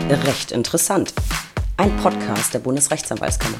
Recht interessant. Ein Podcast der Bundesrechtsanwaltskammer.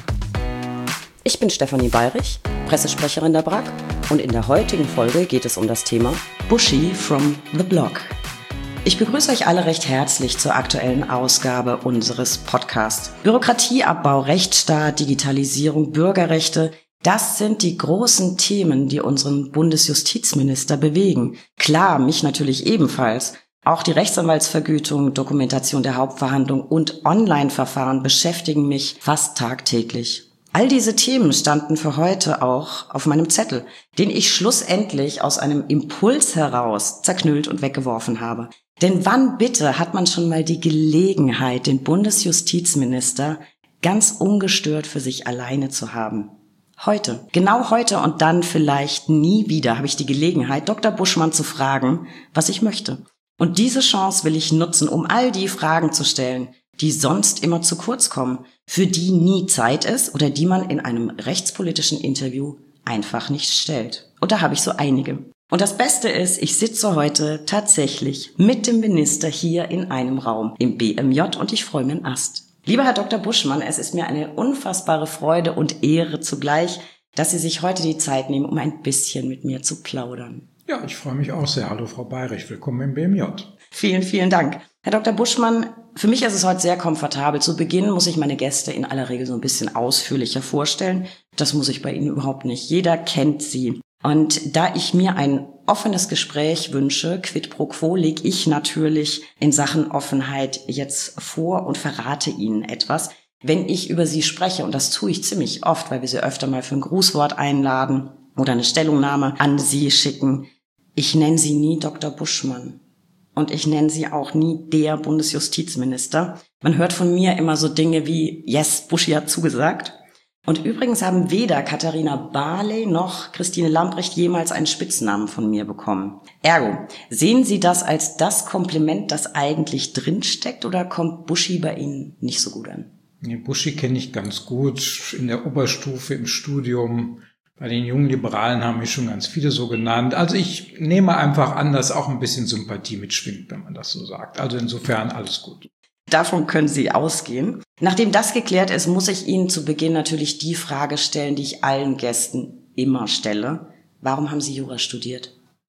Ich bin Stefanie Bayrich, Pressesprecherin der BRAG, und in der heutigen Folge geht es um das Thema Buschi from the Block. Ich begrüße euch alle recht herzlich zur aktuellen Ausgabe unseres Podcasts. Bürokratieabbau, Rechtsstaat, Digitalisierung, Bürgerrechte, das sind die großen Themen, die unseren Bundesjustizminister bewegen. Klar, mich natürlich ebenfalls. Auch die Rechtsanwaltsvergütung, Dokumentation der Hauptverhandlung und Online-Verfahren beschäftigen mich fast tagtäglich. All diese Themen standen für heute auch auf meinem Zettel, den ich schlussendlich aus einem Impuls heraus zerknüllt und weggeworfen habe. Denn wann bitte hat man schon mal die Gelegenheit, den Bundesjustizminister ganz ungestört für sich alleine zu haben? Heute, genau heute und dann vielleicht nie wieder habe ich die Gelegenheit, Dr. Buschmann zu fragen, was ich möchte. Und diese Chance will ich nutzen, um all die Fragen zu stellen, die sonst immer zu kurz kommen, für die nie Zeit ist oder die man in einem rechtspolitischen Interview einfach nicht stellt. Und da habe ich so einige. Und das Beste ist, ich sitze heute tatsächlich mit dem Minister hier in einem Raum im BMJ und ich freue mich einen Ast. Lieber Herr Dr. Buschmann, es ist mir eine unfassbare Freude und Ehre zugleich, dass Sie sich heute die Zeit nehmen, um ein bisschen mit mir zu plaudern. Ja, ich freue mich auch sehr. Hallo Frau Bayrich, willkommen im BMJ. Vielen, vielen Dank. Herr Dr. Buschmann, für mich ist es heute sehr komfortabel. Zu Beginn muss ich meine Gäste in aller Regel so ein bisschen ausführlicher vorstellen. Das muss ich bei Ihnen überhaupt nicht. Jeder kennt Sie. Und da ich mir ein offenes Gespräch wünsche, quid pro quo, lege ich natürlich in Sachen Offenheit jetzt vor und verrate Ihnen etwas. Wenn ich über Sie spreche, und das tue ich ziemlich oft, weil wir Sie öfter mal für ein Grußwort einladen oder eine Stellungnahme an Sie schicken, ich nenne Sie nie Dr. Buschmann. Und ich nenne Sie auch nie der Bundesjustizminister. Man hört von mir immer so Dinge wie, yes, Buschi hat zugesagt. Und übrigens haben weder Katharina Barley noch Christine Lambrecht jemals einen Spitznamen von mir bekommen. Ergo, sehen Sie das als das Kompliment, das eigentlich drinsteckt, oder kommt Buschi bei Ihnen nicht so gut an? Nee, Buschi kenne ich ganz gut. In der Oberstufe, im Studium. Bei den jungen Liberalen haben mich schon ganz viele so genannt. Also ich nehme einfach an, dass auch ein bisschen Sympathie mitschwingt, wenn man das so sagt. Also insofern alles gut. Davon können Sie ausgehen. Nachdem das geklärt ist, muss ich Ihnen zu Beginn natürlich die Frage stellen, die ich allen Gästen immer stelle. Warum haben Sie Jura studiert?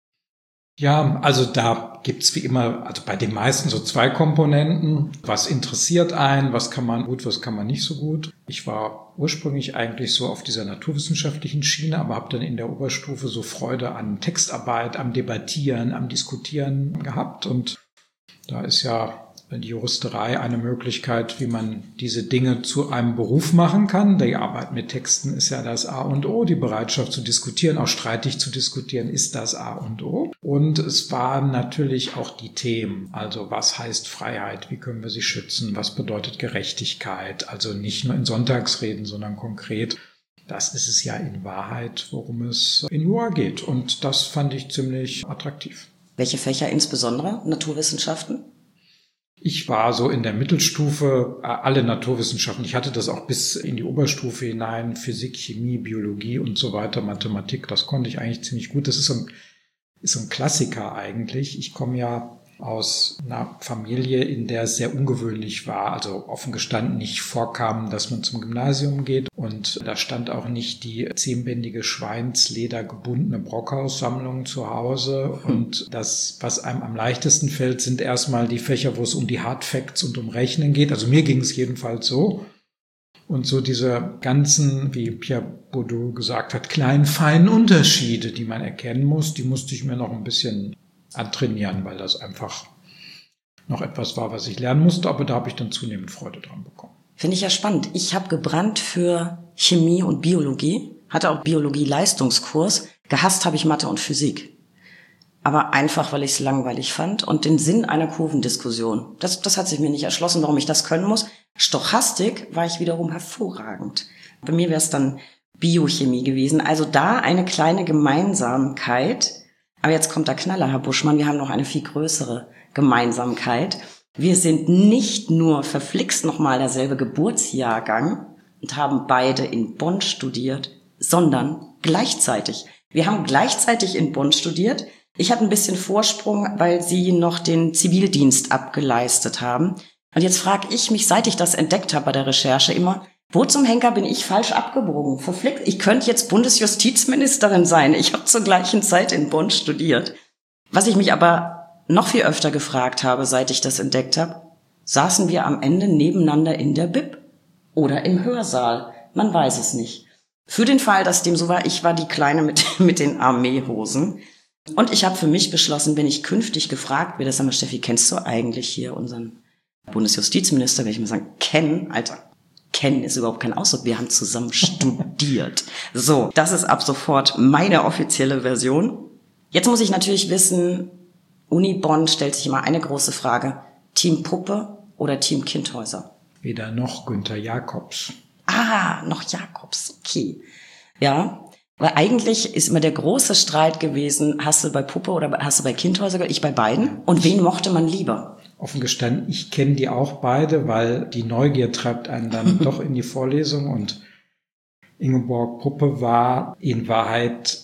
Ja, also da gibt's wie immer, also bei den meisten so zwei Komponenten. Was interessiert einen, was kann man gut, was kann man nicht so gut. Ich war ursprünglich eigentlich so auf dieser naturwissenschaftlichen Schiene, aber habe dann in der Oberstufe so Freude an Textarbeit, am Debattieren, am Diskutieren gehabt. Und da ist ja die Juristerei eine Möglichkeit, wie man diese Dinge zu einem Beruf machen kann. Die Arbeit mit Texten ist ja das A und O. Die Bereitschaft zu diskutieren, auch streitig zu diskutieren, ist das A und O. Und es waren natürlich auch die Themen. Also was heißt Freiheit? Wie können wir sie schützen? Was bedeutet Gerechtigkeit? Also nicht nur in Sonntagsreden, sondern konkret. Das ist es ja in Wahrheit, worum es in Jura geht. Und das fand ich ziemlich attraktiv. Welche Fächer insbesondere? Naturwissenschaften? Ich war so in der Mittelstufe, alle Naturwissenschaften. Ich hatte das auch bis in die Oberstufe hinein, Physik, Chemie, Biologie und so weiter, Mathematik. Das konnte ich eigentlich ziemlich gut. Das ist so ein Klassiker eigentlich. Ich komme ja aus einer Familie, in der es sehr ungewöhnlich war, also offen gestanden nicht vorkam, dass man zum Gymnasium geht. Und da stand auch nicht die 10-bändige Schweinsleder gebundene Brockhaus-Sammlung zu Hause. Und das, was einem am leichtesten fällt, sind erstmal die Fächer, wo es um die Hard Facts und um Rechnen geht. Also mir ging es jedenfalls so. Und so diese ganzen, wie Pierre Bourdieu gesagt hat, kleinen, feinen Unterschiede, die man erkennen muss, die musste ich mir noch ein bisschen antrainieren, weil das einfach noch etwas war, was ich lernen musste, aber da habe ich dann zunehmend Freude dran bekommen. Finde ich ja spannend. Ich habe gebrannt für Chemie und Biologie, hatte auch Biologie-Leistungskurs, gehasst habe ich Mathe und Physik. Aber einfach, weil ich es langweilig fand und den Sinn einer Kurvendiskussion. Das hat sich mir nicht erschlossen, warum ich das können muss. Stochastik war ich wiederum hervorragend. Bei mir wäre es dann Biochemie gewesen. Also da eine kleine Gemeinsamkeit. Aber jetzt kommt der Knaller, Herr Buschmann, wir haben noch eine viel größere Gemeinsamkeit. Wir sind nicht nur verflixt nochmal derselbe Geburtsjahrgang und haben beide in Bonn studiert, sondern gleichzeitig. Wir haben gleichzeitig in Bonn studiert. Ich hatte ein bisschen Vorsprung, weil Sie noch den Zivildienst abgeleistet haben. Und jetzt frage ich mich, seit ich das entdeckt habe bei der Recherche immer, wo zum Henker bin ich falsch abgebogen? Verflixt, ich könnte jetzt Bundesjustizministerin sein. Ich habe zur gleichen Zeit in Bonn studiert. Was ich mich aber noch viel öfter gefragt habe, seit ich das entdeckt habe, saßen wir am Ende nebeneinander in der Bib oder im Hörsaal? Man weiß es nicht. Für den Fall, dass dem so war, ich war die Kleine mit den Armeehosen. Und ich habe für mich beschlossen, wenn ich künftig gefragt werde, sag mal, Steffi, kennst du eigentlich hier unseren Bundesjustizminister? Werde ich mir sagen, kennen, Alter. Kennen ist überhaupt kein Ausdruck. Wir haben zusammen studiert. So, das ist ab sofort meine offizielle Version. Jetzt muss ich natürlich wissen, Uni Bonn stellt sich immer eine große Frage. Team Puppe oder Team Kindhäuser? Weder noch, Günther Jacobs. Noch Jacobs, okay. Ja, weil eigentlich ist immer der große Streit gewesen, hast du bei Puppe oder hast du bei Kindhäuser gehört? Ich bei beiden. Und wen mochte man lieber? Offen gestanden, ich kenne die auch beide, weil die Neugier treibt einen dann doch in die Vorlesung. Und Ingeborg Puppe war in Wahrheit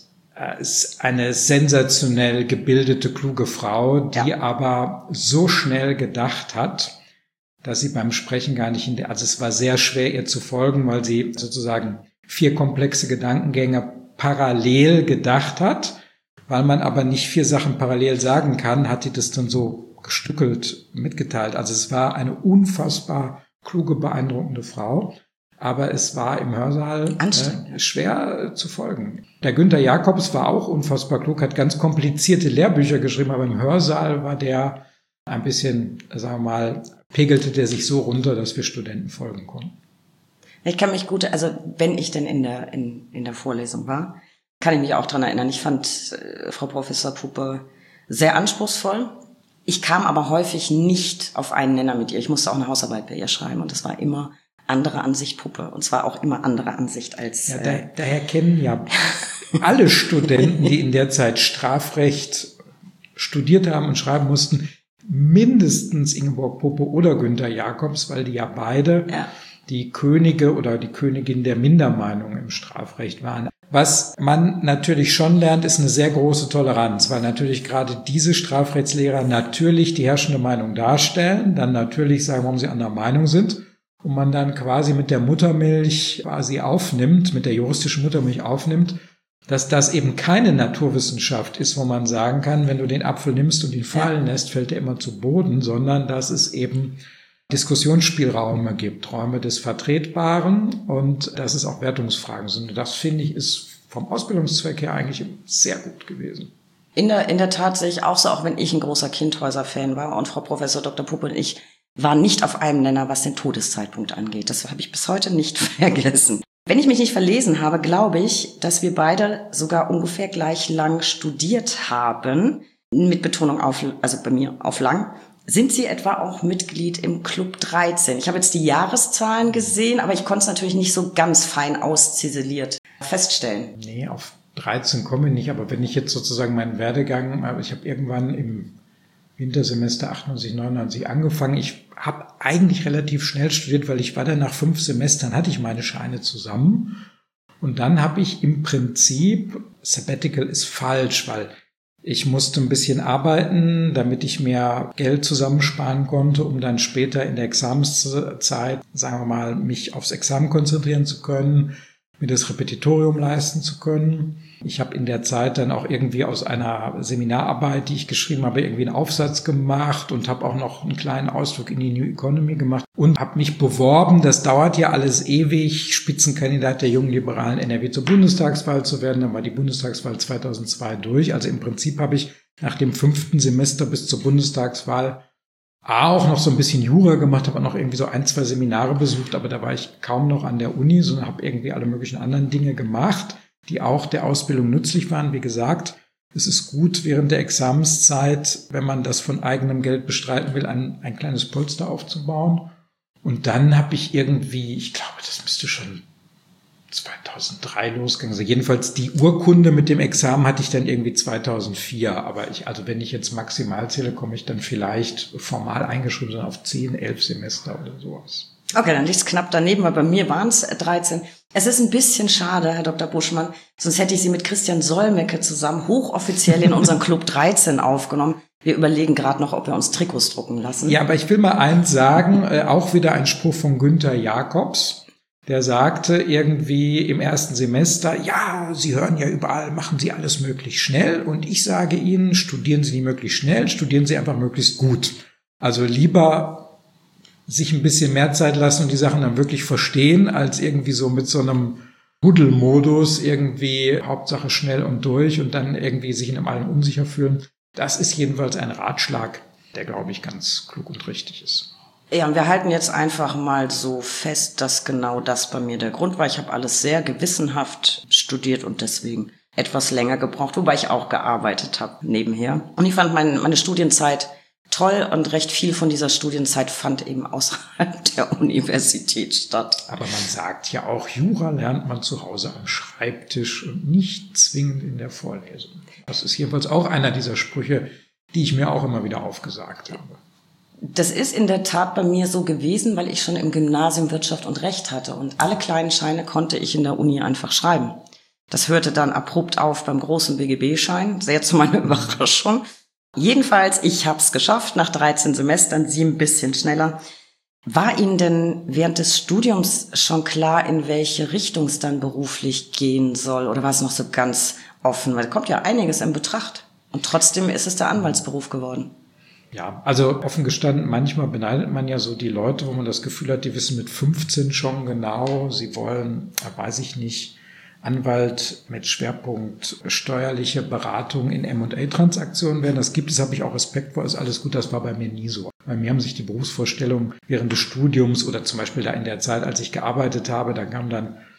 eine sensationell gebildete, kluge Frau, die aber so schnell gedacht hat, dass sie beim Sprechen gar nicht also es war sehr schwer, ihr zu folgen, weil sie sozusagen 4 komplexe Gedankengänge parallel gedacht hat. Weil man aber nicht 4 Sachen parallel sagen kann, hat sie das dann so gestückelt mitgeteilt. Also es war eine unfassbar kluge, beeindruckende Frau. Aber es war im Hörsaal schwer zu folgen. Der Günther Jacobs war auch unfassbar klug, hat ganz komplizierte Lehrbücher geschrieben, aber im Hörsaal war der ein bisschen, sagen wir mal, pegelte der sich so runter, dass wir Studenten folgen konnten. Ich kann mich gut, also wenn ich denn in der Vorlesung war, kann ich mich auch dran erinnern. Ich fand Frau Professor Puppe sehr anspruchsvoll. Ich kam aber häufig nicht auf einen Nenner mit ihr. Ich musste auch eine Hausarbeit bei ihr schreiben und das war immer andere Ansicht Puppe. Und zwar auch immer andere Ansicht als... Ja, daher kennen ja alle Studenten, die in der Zeit Strafrecht studiert haben und schreiben mussten, mindestens Ingeborg Puppe oder Günther Jacobs, weil die ja beide die Könige oder die Königin der Mindermeinung im Strafrecht waren. Was man natürlich schon lernt, ist eine sehr große Toleranz, weil natürlich gerade diese Strafrechtslehrer natürlich die herrschende Meinung darstellen, dann natürlich sagen, warum sie anderer Meinung sind und man dann quasi mit der Muttermilch quasi aufnimmt, mit der juristischen Muttermilch aufnimmt, dass das eben keine Naturwissenschaft ist, wo man sagen kann, wenn du den Apfel nimmst und ihn fallen lässt, fällt er immer zu Boden, sondern dass es eben Diskussionsspielräume gibt, Räume des Vertretbaren und dass es auch Wertungsfragen sind. Und das, finde ich, ist vom Ausbildungszweck her eigentlich sehr gut gewesen. In der Tat sehe ich auch so, auch wenn ich ein großer Kindhäuser-Fan war und Frau Professor Dr. Puppe und ich waren nicht auf einem Nenner, was den Todeszeitpunkt angeht. Das habe ich bis heute nicht vergessen. Wenn ich mich nicht verlesen habe, glaube ich, dass wir beide sogar ungefähr gleich lang studiert haben, mit Betonung auf, also bei mir auf lang. Sind Sie etwa auch Mitglied im Club 13? Ich habe jetzt die Jahreszahlen gesehen, aber ich konnte es natürlich nicht so ganz fein ausziseliert feststellen. Nee, auf 13 komme ich nicht, aber wenn ich jetzt sozusagen meinen Werdegang, ich habe irgendwann im Wintersemester 98, 99 angefangen. Ich habe eigentlich relativ schnell studiert, weil ich war dann nach 5 Semestern, hatte ich meine Scheine zusammen. Und dann habe ich im Prinzip, Sabbatical ist falsch, weil ich musste ein bisschen arbeiten, damit ich mehr Geld zusammensparen konnte, um dann später in der Examenszeit, sagen wir mal, mich aufs Examen konzentrieren zu können, mir das Repetitorium leisten zu können. Ich habe in der Zeit dann auch irgendwie aus einer Seminararbeit, die ich geschrieben habe, irgendwie einen Aufsatz gemacht und habe auch noch einen kleinen Ausflug in die New Economy gemacht und habe mich beworben. Das dauert ja alles ewig, Spitzenkandidat der jungen liberalen NRW zur Bundestagswahl zu werden. Dann war die Bundestagswahl 2002 durch. Also im Prinzip habe ich nach dem 5. Semester bis zur Bundestagswahl auch noch so ein bisschen Jura gemacht, habe auch noch irgendwie so 1, 2 Seminare besucht, aber da war ich kaum noch an der Uni, sondern habe irgendwie alle möglichen anderen Dinge gemacht, die auch der Ausbildung nützlich waren. Wie gesagt, es ist gut, während der Examenszeit, wenn man das von eigenem Geld bestreiten will, ein kleines Polster aufzubauen. Und dann habe ich irgendwie, ich glaube, das müsste schon 2003 losgegangen. Also jedenfalls die Urkunde mit dem Examen hatte ich dann irgendwie 2004. Aber also wenn ich jetzt maximal zähle, komme ich dann vielleicht formal eingeschrieben auf 10, 11 Semester oder sowas. Okay, dann liegt es knapp daneben, weil bei mir waren es 13. Es ist ein bisschen schade, Herr Dr. Buschmann, sonst hätte ich Sie mit Christian Solmecke zusammen hochoffiziell in unseren Club 13 aufgenommen. Wir überlegen gerade noch, ob wir uns Trikots drucken lassen. Ja, aber ich will mal eins sagen, auch wieder ein Spruch von Günther Jacobs. Der sagte irgendwie im ersten Semester, ja, Sie hören ja überall, machen Sie alles möglichst schnell. Und ich sage Ihnen, studieren Sie nicht möglichst schnell, studieren Sie einfach möglichst gut. Also lieber sich ein bisschen mehr Zeit lassen und die Sachen dann wirklich verstehen, als irgendwie so mit so einem Huddelmodus irgendwie Hauptsache schnell und durch und dann irgendwie sich in allem unsicher fühlen. Das ist jedenfalls ein Ratschlag, der, glaube ich, ganz klug und richtig ist. Ja, und wir halten jetzt einfach mal so fest, dass genau das bei mir der Grund war. Ich habe alles sehr gewissenhaft studiert und deswegen etwas länger gebraucht, wobei ich auch gearbeitet habe nebenher. Und ich fand meine Studienzeit toll und recht viel von dieser Studienzeit fand eben außerhalb der Universität statt. Aber man sagt ja auch, Jura lernt man zu Hause am Schreibtisch und nicht zwingend in der Vorlesung. Das ist jedenfalls auch einer dieser Sprüche, die ich mir auch immer wieder aufgesagt habe. Das ist in der Tat bei mir so gewesen, weil ich schon im Gymnasium Wirtschaft und Recht hatte und alle kleinen Scheine konnte ich in der Uni einfach schreiben. Das hörte dann abrupt auf beim großen BGB-Schein, sehr zu meiner Überraschung. Jedenfalls, ich habe es geschafft, nach 13 Semestern, Sie ein bisschen schneller. War Ihnen denn während des Studiums schon klar, in welche Richtung es dann beruflich gehen soll? Oder war es noch so ganz offen? Weil da kommt ja einiges in Betracht. Und trotzdem ist es der Anwaltsberuf geworden. Ja, also offen gestanden, manchmal beneidet man ja so die Leute, wo man das Gefühl hat, die wissen mit 15 schon genau, sie wollen, weiß ich nicht, Anwalt mit Schwerpunkt steuerliche Beratung in M&A-Transaktionen werden. Das gibt es, habe ich auch Respekt vor, ist alles gut, das war bei mir nie so. Bei mir haben sich die Berufsvorstellungen während des Studiums oder zum Beispiel da in der Zeit, als ich gearbeitet habe, da kamen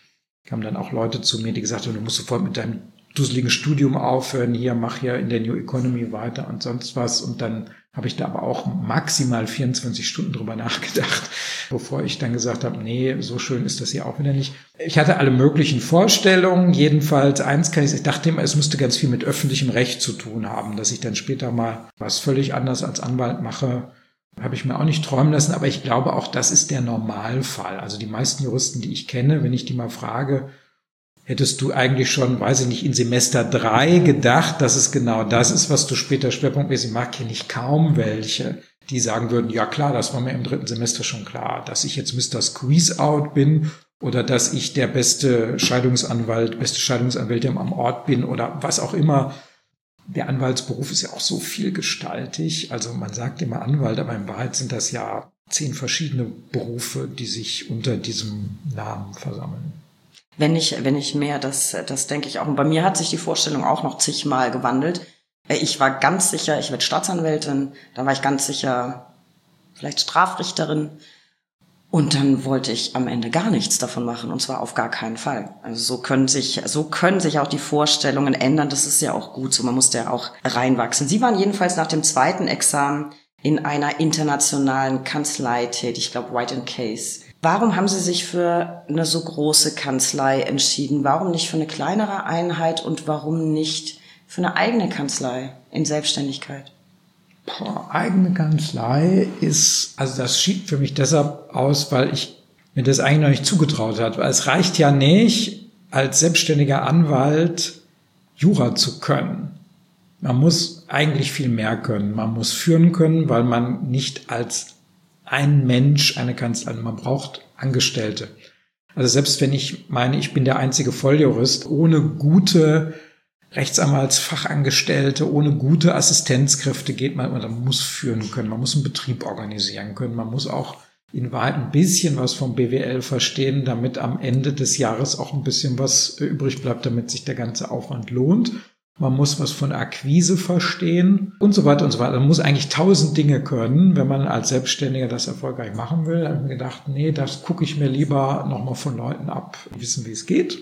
dann auch Leute zu mir, die gesagt haben, du musst sofort mit deinem dusseligen Studium aufhören, hier, mach hier in der New Economy weiter und sonst was. Und dann habe ich da aber auch maximal 24 Stunden drüber nachgedacht, bevor ich dann gesagt habe, nee, so schön ist das hier auch wieder nicht. Ich hatte alle möglichen Vorstellungen, jedenfalls eins kann ich dachte immer, es müsste ganz viel mit öffentlichem Recht zu tun haben, dass ich dann später mal was völlig anderes als Anwalt mache, habe ich mir auch nicht träumen lassen, aber ich glaube auch, das ist der Normalfall. Also die meisten Juristen, die ich kenne, wenn ich die mal frage, hättest du eigentlich schon, weiß ich nicht, in Semester 3 gedacht, dass es genau das ist, was du später schwerpunktmäßig machst, kenne ich kaum welche, die sagen würden, ja klar, das war mir im 3. Semester schon klar, dass ich jetzt Mr. Squeeze-Out bin oder dass ich der beste Scheidungsanwältin am Ort bin oder was auch immer. Der Anwaltsberuf ist ja auch so vielgestaltig. Also man sagt immer Anwalt, aber in Wahrheit sind das ja 10 verschiedene Berufe, die sich unter diesem Namen versammeln. Wenn ich mehr, das denke ich auch. Und bei mir hat sich die Vorstellung auch noch zigmal gewandelt. Ich war ganz sicher, ich werde Staatsanwältin. Dann war ich ganz sicher, vielleicht Strafrichterin. Und dann wollte ich am Ende gar nichts davon machen. Und zwar auf gar keinen Fall. Also so können sich auch die Vorstellungen ändern. Das ist ja auch gut so. Man muss da auch reinwachsen. Sie waren jedenfalls nach dem 2. Examen in einer internationalen Kanzlei tätig. Ich glaube, White & Case. Warum haben Sie sich für eine so große Kanzlei entschieden? Warum nicht für eine kleinere Einheit und warum nicht für eine eigene Kanzlei in Selbstständigkeit? Eigene Kanzlei das schied für mich deshalb aus, weil ich mir das eigentlich noch nicht zugetraut habe. Weil es reicht ja nicht, als selbstständiger Anwalt Jura zu können. Man muss eigentlich viel mehr können. Man muss führen können, weil man nicht als ein Mensch eine Kanzlei, man braucht Angestellte. Also selbst wenn ich meine, ich bin der einzige Volljurist, ohne gute Rechtsanwaltsfachangestellte, ohne gute Assistenzkräfte geht man muss führen können, man muss einen Betrieb organisieren können, man muss auch in Wahrheit ein bisschen was vom BWL verstehen, damit am Ende des Jahres auch ein bisschen was übrig bleibt, damit sich der ganze Aufwand lohnt. Man muss was von Akquise verstehen und so weiter und so weiter. Man muss eigentlich 1000 Dinge können, wenn man als Selbstständiger das erfolgreich machen will. Da habe ich mir gedacht, nee, das gucke ich mir lieber nochmal von Leuten ab, die wissen, wie es geht.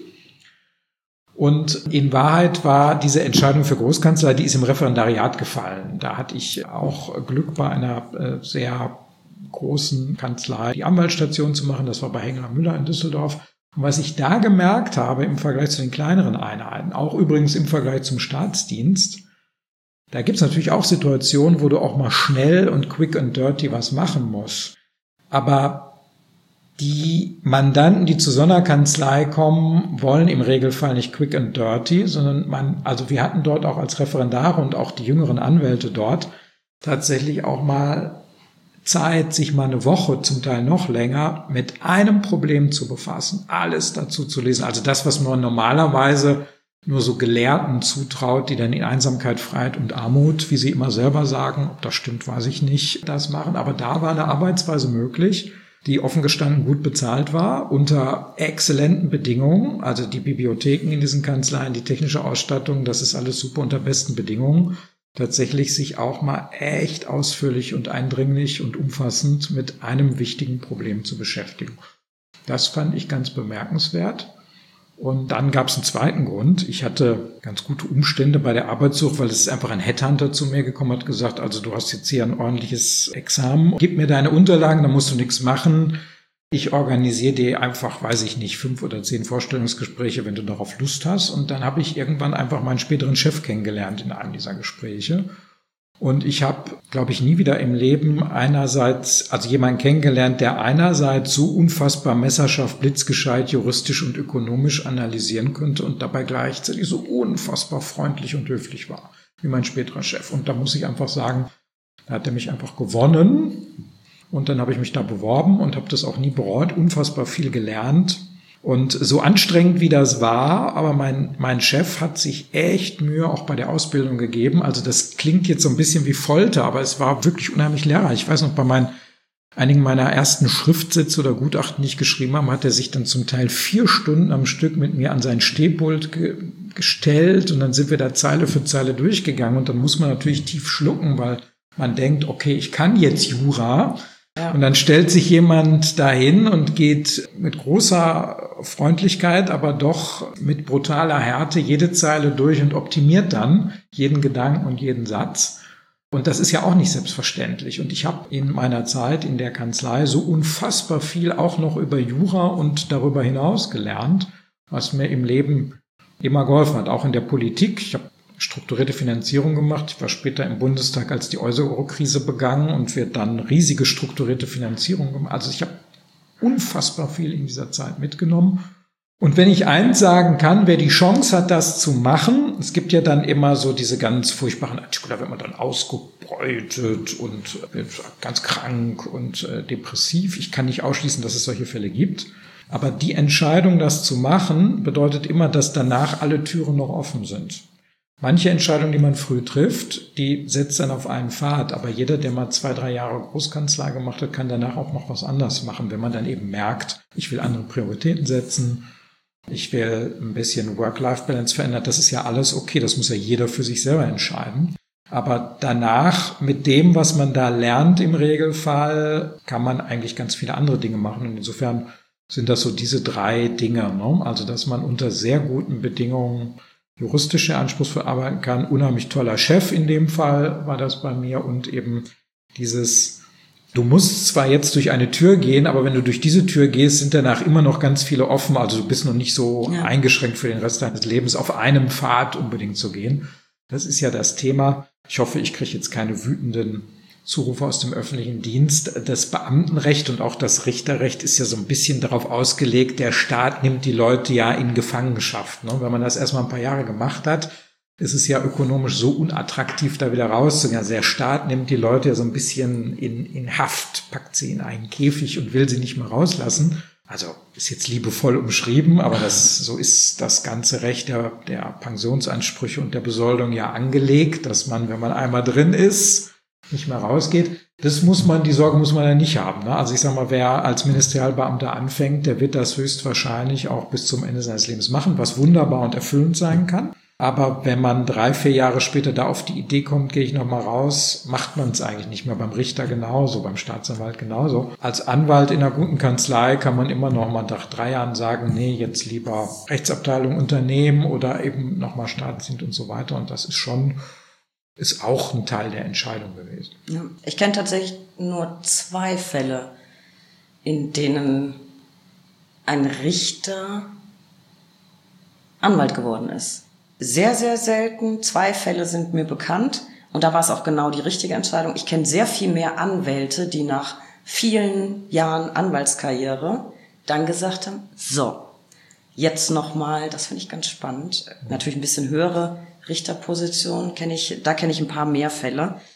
Und in Wahrheit war diese Entscheidung für Großkanzlei, die ist im Referendariat gefallen. Da hatte ich auch Glück, bei einer sehr großen Kanzlei die Anwaltsstation zu machen. Das war bei Hengeler Müller in Düsseldorf. Und was ich da gemerkt habe im Vergleich zu den kleineren Einheiten, auch übrigens im Vergleich zum Staatsdienst, da gibt's natürlich auch Situationen, wo du auch mal schnell und quick and dirty was machen musst. Aber die Mandanten, die zu so einer Kanzlei kommen, wollen im Regelfall nicht quick and dirty, sondern wir hatten dort auch als Referendare und auch die jüngeren Anwälte dort, tatsächlich auch mal Zeit, sich mal eine Woche, zum Teil noch länger, mit einem Problem zu befassen, alles dazu zu lesen. Also das, was man normalerweise nur so Gelehrten zutraut, die dann in Einsamkeit, Freiheit und Armut, wie sie immer selber sagen, ob das stimmt, weiß ich nicht, das machen. Aber da war eine Arbeitsweise möglich, die offen gestanden gut bezahlt war, unter exzellenten Bedingungen. Also die Bibliotheken in diesen Kanzleien, die technische Ausstattung, das ist alles super unter besten Bedingungen. Tatsächlich sich auch mal echt ausführlich und eindringlich und umfassend mit einem wichtigen Problem zu beschäftigen. Das fand ich ganz bemerkenswert. Und dann gab es einen zweiten Grund. Ich hatte ganz gute Umstände bei der Arbeitssuche, weil es ist einfach ein Headhunter zu mir gekommen, hat gesagt, also du hast jetzt hier ein ordentliches Examen, gib mir deine Unterlagen, dann musst du nichts machen. Ich organisiere dir einfach, weiß ich nicht, 5 oder 10 Vorstellungsgespräche, wenn du darauf Lust hast. Und dann habe ich irgendwann einfach meinen späteren Chef kennengelernt in einem dieser Gespräche. Und ich habe, glaube ich, nie wieder im Leben jemanden kennengelernt, der einerseits so unfassbar messerscharf, blitzgescheit, juristisch und ökonomisch analysieren könnte und dabei gleichzeitig so unfassbar freundlich und höflich war, wie mein späterer Chef. Und da muss ich einfach sagen, da hat er mich einfach gewonnen. Und dann habe ich mich da beworben und habe das auch nie bereut, unfassbar viel gelernt. Und so anstrengend wie das war, aber mein Chef hat sich echt Mühe auch bei der Ausbildung gegeben. Also das klingt jetzt so ein bisschen wie Folter, aber es war wirklich unheimlich lehrreich. Ich weiß noch, bei einigen meiner ersten Schriftsätze oder Gutachten, die ich geschrieben habe, hat er sich dann zum Teil 4 Stunden am Stück mit mir an sein Stehpult gestellt und dann sind wir da Zeile für Zeile durchgegangen und dann muss man natürlich tief schlucken, weil man denkt, okay, ich kann jetzt Jura. Ja. Und dann stellt sich jemand dahin und geht mit großer Freundlichkeit, aber doch mit brutaler Härte jede Zeile durch und optimiert dann jeden Gedanken und jeden Satz. Und das ist ja auch nicht selbstverständlich. Und ich habe in meiner Zeit in der Kanzlei so unfassbar viel auch noch über Jura und darüber hinaus gelernt, was mir im Leben immer geholfen hat, auch in der Politik. Ich habe strukturierte Finanzierung gemacht. Ich war später im Bundestag, als die Euro-Krise begann und wir dann riesige strukturierte Finanzierung gemacht. Also ich habe unfassbar viel in dieser Zeit mitgenommen. Und wenn ich eins sagen kann, wer die Chance hat, das zu machen, es gibt ja dann immer so diese ganz furchtbaren Artikel, da wird man dann ausgebeutet und wird ganz krank und depressiv. Ich kann nicht ausschließen, dass es solche Fälle gibt. Aber die Entscheidung, das zu machen, bedeutet immer, dass danach alle Türen noch offen sind. Manche Entscheidungen, die man früh trifft, die setzt dann auf einen Pfad. Aber jeder, der mal 2-3 Jahre Großkanzlei gemacht hat, kann danach auch noch was anderes machen, wenn man dann eben merkt, ich will andere Prioritäten setzen, ich will ein bisschen Work-Life-Balance verändern. Das ist ja alles okay, das muss ja jeder für sich selber entscheiden. Aber danach, mit dem, was man da lernt im Regelfall, kann man eigentlich ganz viele andere Dinge machen. Und insofern sind das so diese 3 Dinge, ne? Also, dass man unter sehr guten Bedingungen juristische anspruchsvoll arbeiten kann, unheimlich toller Chef in dem Fall war das bei mir und eben dieses, du musst zwar jetzt durch eine Tür gehen, aber wenn du durch diese Tür gehst, sind danach immer noch ganz viele offen, also du bist noch nicht so eingeschränkt für den Rest deines Lebens, auf einem Pfad unbedingt zu gehen. Das ist ja das Thema. Ich hoffe, ich kriege jetzt keine wütenden Zurufe aus dem öffentlichen Dienst. Das Beamtenrecht und auch das Richterrecht ist ja so ein bisschen darauf ausgelegt, der Staat nimmt die Leute ja in Gefangenschaft. Ne? Wenn man das erstmal ein paar Jahre gemacht hat, ist es ja ökonomisch so unattraktiv, da wieder rauszugehen. Also der Staat nimmt die Leute ja so ein bisschen in Haft, packt sie in einen Käfig und will sie nicht mehr rauslassen. Also ist jetzt liebevoll umschrieben, aber so ist das ganze Recht der Pensionsansprüche und der Besoldung ja angelegt, dass man, wenn man einmal drin ist, nicht mehr rausgeht. Die Sorge muss man ja nicht haben. Ne? Also ich sage mal, wer als Ministerialbeamter anfängt, der wird das höchstwahrscheinlich auch bis zum Ende seines Lebens machen, was wunderbar und erfüllend sein kann. Aber wenn man 3-4 Jahre später da auf die Idee kommt, gehe ich nochmal raus, macht man es eigentlich nicht mehr. Beim Richter genauso, beim Staatsanwalt genauso. Als Anwalt in einer guten Kanzlei kann man immer noch mal nach 3 Jahren sagen, nee, jetzt lieber Rechtsabteilung Unternehmen oder eben nochmal Staatsdienst und so weiter. Und das ist auch ein Teil der Entscheidung gewesen. Ja, ich kenne tatsächlich nur 2 Fälle, in denen ein Richter Anwalt geworden ist. Sehr, sehr selten. 2 Fälle sind mir bekannt. Und da war es auch genau die richtige Entscheidung. Ich kenne sehr viel mehr Anwälte, die nach vielen Jahren Anwaltskarriere dann gesagt haben, so, jetzt nochmal, das finde ich ganz spannend, natürlich ein bisschen höhere Richterposition, kenne ich ein paar mehr Fälle.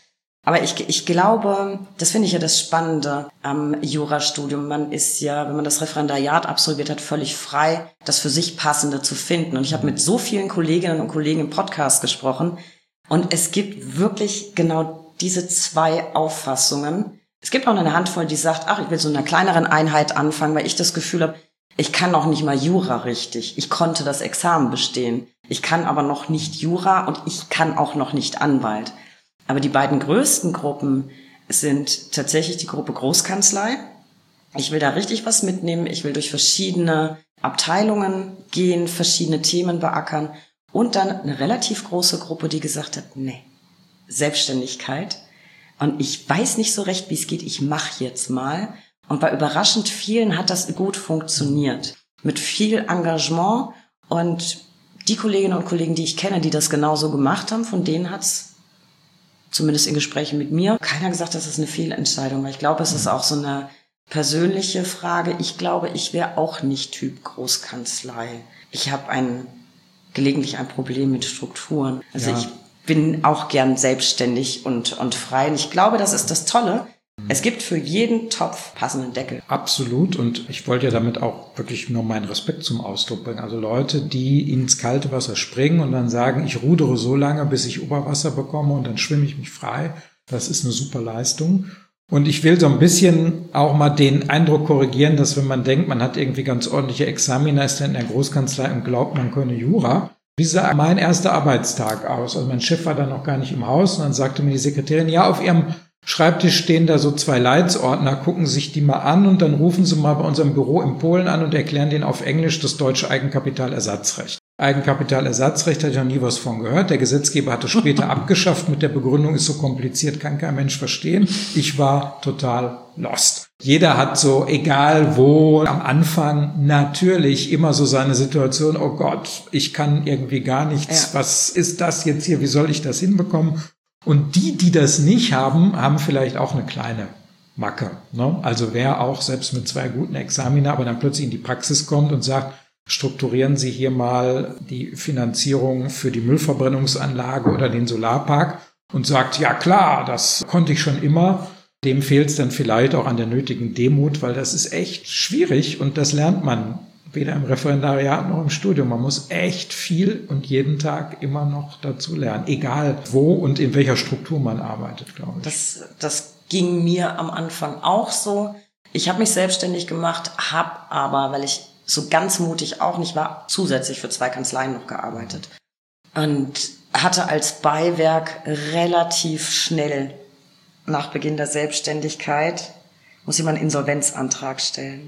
Aber ich glaube, das finde ich ja das Spannende am Jurastudium. Man ist ja, wenn man das Referendariat absolviert hat, völlig frei, das für sich Passende zu finden. Und ich habe mit so vielen Kolleginnen und Kollegen im Podcast gesprochen. Und es gibt wirklich genau diese zwei Auffassungen. Es gibt auch eine Handvoll, die sagt, ach, ich will so in einer kleineren Einheit anfangen, weil ich das Gefühl habe, ich kann noch nicht mal Jura richtig. Ich konnte das Examen bestehen. Ich kann aber noch nicht Jura und ich kann auch noch nicht Anwalt. Aber die beiden größten Gruppen sind tatsächlich die Gruppe Großkanzlei. Ich will da richtig was mitnehmen. Ich will durch verschiedene Abteilungen gehen, verschiedene Themen beackern. Und dann eine relativ große Gruppe, die gesagt hat, nee, Selbstständigkeit. Und ich weiß nicht so recht, wie es geht. Ich mache jetzt mal. Und bei überraschend vielen hat das gut funktioniert. Mit viel Engagement. Und die Kolleginnen und Kollegen, die ich kenne, die das genauso gemacht haben, von denen hat's zumindest in Gesprächen mit mir, keiner gesagt, das ist eine Fehlentscheidung, weil ich glaube, es ist auch so eine persönliche Frage. Ich glaube, ich wäre auch nicht Typ Großkanzlei. Ich habe gelegentlich ein Problem mit Strukturen. Also ich bin auch gern selbstständig und frei. Und ich glaube, das ist das Tolle. Es gibt für jeden Topf passenden Deckel. Absolut. Und ich wollte ja damit auch wirklich nur meinen Respekt zum Ausdruck bringen. Also Leute, die ins kalte Wasser springen und dann sagen, ich rudere so lange, bis ich Oberwasser bekomme und dann schwimme ich mich frei. Das ist eine super Leistung. Und ich will so ein bisschen auch mal den Eindruck korrigieren, dass wenn man denkt, man hat irgendwie ganz ordentliche Examina, ist dann in der Großkanzlei und glaubt, man könne Jura. Wie sah mein erster Arbeitstag aus? Also mein Chef war dann noch gar nicht im Haus und dann sagte mir die Sekretärin, ja, auf Ihrem Schreibtisch stehen da so 2 Leitsordner, gucken sich die mal an und dann rufen Sie mal bei unserem Büro in Polen an und erklären denen auf Englisch das deutsche Eigenkapitalersatzrecht. Eigenkapitalersatzrecht hatte ich noch nie was von gehört. Der Gesetzgeber hatte später abgeschafft mit der Begründung, ist so kompliziert, kann kein Mensch verstehen. Ich war total lost. Jeder hat so, egal wo, am Anfang natürlich immer so seine Situation, oh Gott, ich kann irgendwie gar nichts. Ja. Was ist das jetzt hier? Wie soll ich das hinbekommen? Und die das nicht haben, haben vielleicht auch eine kleine Macke. Ne? Also wer auch selbst mit 2 guten Examina, aber dann plötzlich in die Praxis kommt und sagt, strukturieren Sie hier mal die Finanzierung für die Müllverbrennungsanlage oder den Solarpark und sagt, ja klar, das konnte ich schon immer. Dem fehlt es dann vielleicht auch an der nötigen Demut, weil das ist echt schwierig und das lernt man weder im Referendariat noch im Studium. Man muss echt viel und jeden Tag immer noch dazu lernen, egal wo und in welcher Struktur man arbeitet, glaube ich. Das ging mir am Anfang auch so. Ich habe mich selbstständig gemacht, habe aber, weil ich so ganz mutig auch nicht war, zusätzlich für 2 Kanzleien noch gearbeitet. Und hatte als Beiwerk relativ schnell nach Beginn der Selbstständigkeit, muss ich mal einen Insolvenzantrag stellen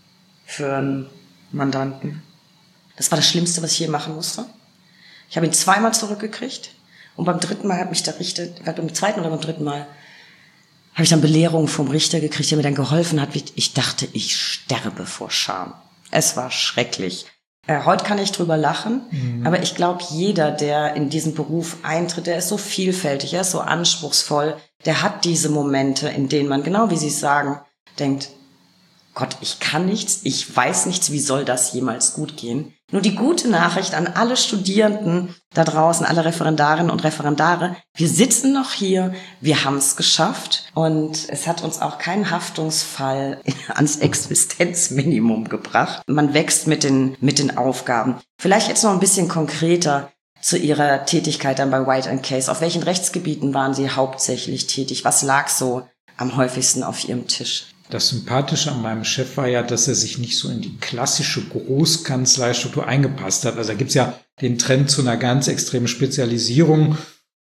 für einen Mandanten. Das war das Schlimmste, was ich je machen musste. Ich habe ihn 2-mal zurückgekriegt und beim 3. Mal hat mich der Richter, beim 2. oder beim 3. Mal habe ich dann Belehrung vom Richter gekriegt, der mir dann geholfen hat. Ich dachte, ich sterbe vor Scham. Es war schrecklich. Heute kann ich drüber lachen, aber ich glaube, jeder, der in diesen Beruf eintritt, der ist so vielfältig, er ist so anspruchsvoll, der hat diese Momente, in denen man, genau wie Sie es sagen, denkt, Gott, ich kann nichts, ich weiß nichts, wie soll das jemals gut gehen? Nur die gute Nachricht an alle Studierenden da draußen, alle Referendarinnen und Referendare, wir sitzen noch hier, wir haben es geschafft und es hat uns auch keinen Haftungsfall ans Existenzminimum gebracht. Man wächst mit den Aufgaben. Vielleicht jetzt noch ein bisschen konkreter zu Ihrer Tätigkeit dann bei White & Case. Auf welchen Rechtsgebieten waren Sie hauptsächlich tätig? Was lag so am häufigsten auf Ihrem Tisch? Das Sympathische an meinem Chef war ja, dass er sich nicht so in die klassische Großkanzleistruktur eingepasst hat. Also da gibt's ja den Trend zu einer ganz extremen Spezialisierung.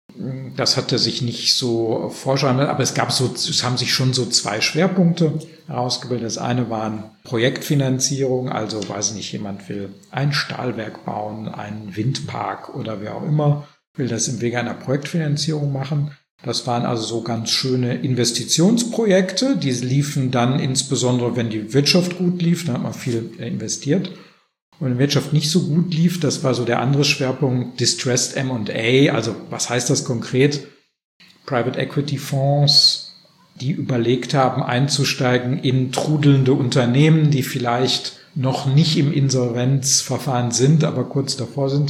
Das hat er sich nicht so vorgestellt, aber es haben sich schon so 2 Schwerpunkte herausgebildet. Das eine waren Projektfinanzierung, also weiß nicht, jemand will ein Stahlwerk bauen, einen Windpark oder wer auch immer, will das im Wege einer Projektfinanzierung machen. Das waren also so ganz schöne Investitionsprojekte, die liefen dann insbesondere, wenn die Wirtschaft gut lief, da hat man viel investiert. Und wenn die Wirtschaft nicht so gut lief, das war so der andere Schwerpunkt, Distressed M&A, also was heißt das konkret? Private Equity Fonds, die überlegt haben, einzusteigen in trudelnde Unternehmen, die vielleicht noch nicht im Insolvenzverfahren sind, aber kurz davor sind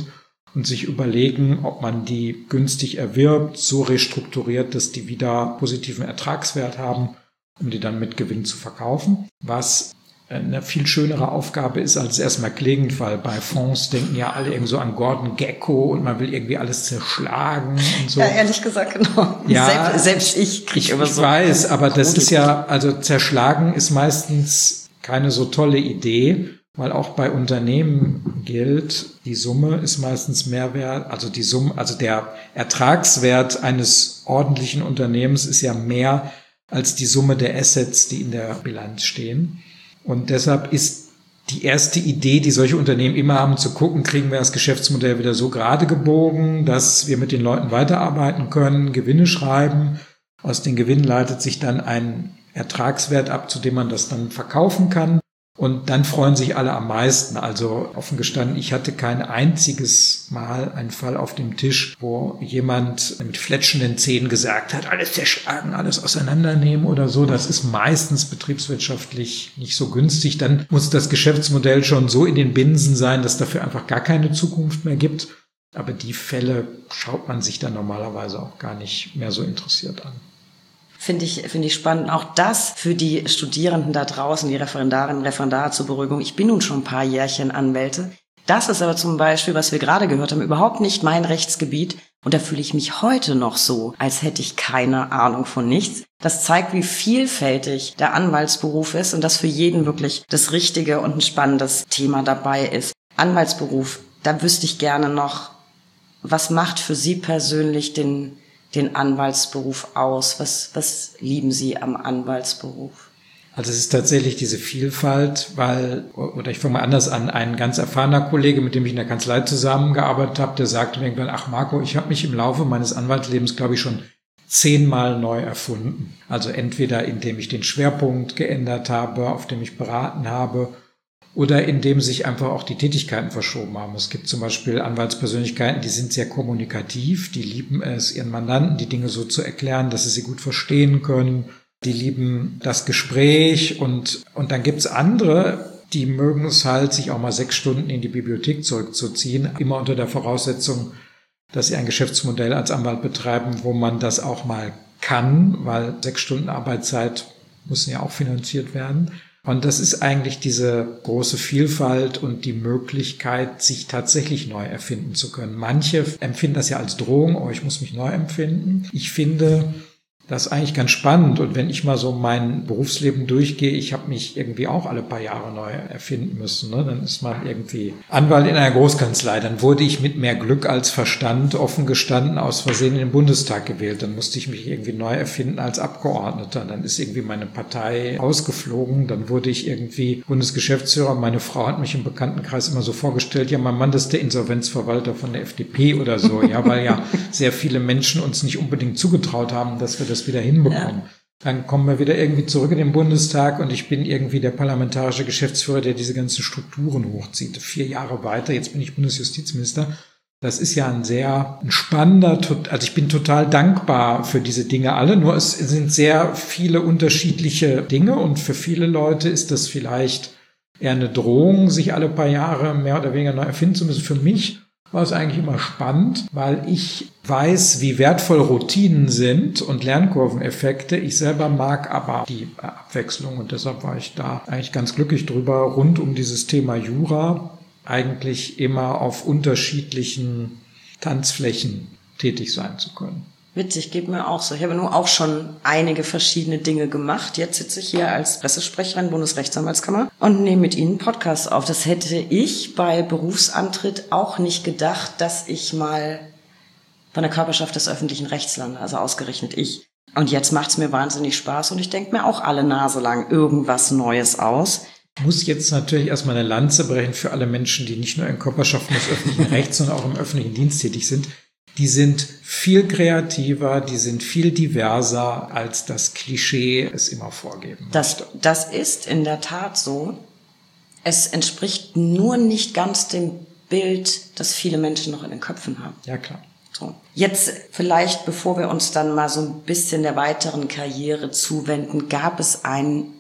und sich überlegen, ob man die günstig erwirbt, so restrukturiert, dass die wieder positiven Ertragswert haben, um die dann mit Gewinn zu verkaufen. Was eine viel schönere Aufgabe ist als erstmal klingt, weil bei Fonds denken ja alle irgendwie so an Gordon Gekko und man will irgendwie alles zerschlagen und so. Ja, ehrlich gesagt, genau. Ja, selbst ich kriege immer so. Ich weiß, aber das ist ja, also zerschlagen ist meistens keine so tolle Idee, weil auch bei Unternehmen gilt, die Summe ist meistens mehr wert, also die Summe, also der Ertragswert eines ordentlichen Unternehmens ist ja mehr als die Summe der Assets, die in der Bilanz stehen. Und deshalb ist die erste Idee, die solche Unternehmen immer haben, zu gucken, kriegen wir das Geschäftsmodell wieder so gerade gebogen, dass wir mit den Leuten weiterarbeiten können, Gewinne schreiben. Aus den Gewinnen leitet sich dann ein Ertragswert ab, zu dem man das dann verkaufen kann. Und dann freuen sich alle am meisten. Also offen gestanden, ich hatte kein einziges Mal einen Fall auf dem Tisch, wo jemand mit fletschenden Zähnen gesagt hat, alles zerschlagen, alles auseinandernehmen oder so. Das ist meistens betriebswirtschaftlich nicht so günstig. Dann muss das Geschäftsmodell schon so in den Binsen sein, dass dafür einfach gar keine Zukunft mehr gibt. Aber die Fälle schaut man sich dann normalerweise auch gar nicht mehr so interessiert an. Finde ich spannend. Auch das für die Studierenden da draußen, die Referendarinnen und Referendare zur Beruhigung. Ich bin nun schon ein paar Jährchen Anwälte. Das ist aber zum Beispiel, was wir gerade gehört haben, überhaupt nicht mein Rechtsgebiet. Und da fühle ich mich heute noch so, als hätte ich keine Ahnung von nichts. Das zeigt, wie vielfältig der Anwaltsberuf ist und dass für jeden wirklich das richtige und ein spannendes Thema dabei ist. Anwaltsberuf, da wüsste ich gerne noch, was macht für Sie persönlich den Anwaltsberuf aus? Was lieben Sie am Anwaltsberuf? Also es ist tatsächlich diese Vielfalt, oder ich fange mal anders an, ein ganz erfahrener Kollege, mit dem ich in der Kanzlei zusammengearbeitet habe, der sagte mir irgendwann, ach Marco, ich habe mich im Laufe meines Anwaltslebens, glaube ich, schon 10-mal neu erfunden. Also entweder indem ich den Schwerpunkt geändert habe, auf dem ich beraten habe, oder indem sich einfach auch die Tätigkeiten verschoben haben. Es gibt zum Beispiel Anwaltspersönlichkeiten, die sind sehr kommunikativ, die lieben es, ihren Mandanten die Dinge so zu erklären, dass sie sie gut verstehen können. Die lieben das Gespräch und dann gibt's andere, die mögen es halt, sich auch mal 6 Stunden in die Bibliothek zurückzuziehen, immer unter der Voraussetzung, dass sie ein Geschäftsmodell als Anwalt betreiben, wo man das auch mal kann, weil 6 Stunden Arbeitszeit müssen ja auch finanziert werden. Und das ist eigentlich diese große Vielfalt und die Möglichkeit, sich tatsächlich neu erfinden zu können. Manche empfinden das ja als Drohung, oh, ich muss mich neu empfinden. Ich finde das ist eigentlich ganz spannend. Und wenn ich mal so mein Berufsleben durchgehe, ich habe mich irgendwie auch alle paar Jahre neu erfinden müssen. Ne? Dann ist man irgendwie Anwalt in einer Großkanzlei. Dann wurde ich mit mehr Glück als Verstand, offen gestanden, aus Versehen in den Bundestag gewählt. Dann musste ich mich irgendwie neu erfinden als Abgeordneter. Dann ist irgendwie meine Partei ausgeflogen. Dann wurde ich irgendwie Bundesgeschäftsführer. Meine Frau hat mich im Bekanntenkreis immer so vorgestellt, ja, mein Mann, das ist der Insolvenzverwalter von der FDP oder so. Ja, weil ja sehr viele Menschen uns nicht unbedingt zugetraut haben, dass wir das wieder hinbekommen. Ja. Dann kommen wir wieder irgendwie zurück in den Bundestag und ich bin irgendwie der parlamentarische Geschäftsführer, der diese ganzen Strukturen hochzieht. 4 Jahre weiter, jetzt bin ich Bundesjustizminister. Das ist ja ein spannender, also ich bin total dankbar für diese Dinge alle, nur es sind sehr viele unterschiedliche Dinge und für viele Leute ist das vielleicht eher eine Drohung, sich alle paar Jahre mehr oder weniger neu erfinden zu müssen. Für mich war es eigentlich immer spannend, weil ich weiß, wie wertvoll Routinen sind und Lernkurveneffekte. Ich selber mag aber die Abwechslung und deshalb war ich da eigentlich ganz glücklich drüber, rund um dieses Thema Jura eigentlich immer auf unterschiedlichen Tanzflächen tätig sein zu können. Witzig, geht mir auch so. Ich habe nur auch schon einige verschiedene Dinge gemacht. Jetzt sitze ich hier als Pressesprecherin Bundesrechtsanwaltskammer und nehme mit Ihnen Podcasts auf. Das hätte ich bei Berufsantritt auch nicht gedacht, dass ich mal von der Körperschaft des öffentlichen Rechts lande, also ausgerechnet ich. Und jetzt macht es mir wahnsinnig Spaß und ich denke mir auch alle Nase lang irgendwas Neues aus. Ich muss jetzt natürlich erstmal eine Lanze brechen für alle Menschen, die nicht nur in Körperschaften des öffentlichen Rechts, sondern auch im öffentlichen Dienst tätig sind. Die sind viel kreativer, die sind viel diverser, als das Klischee es immer vorgeben möchte. Das ist in der Tat so. Es entspricht nur nicht ganz dem Bild, das viele Menschen noch in den Köpfen haben. Ja, klar. So. Jetzt vielleicht, bevor wir uns dann mal so ein bisschen der weiteren Karriere zuwenden, gab es einen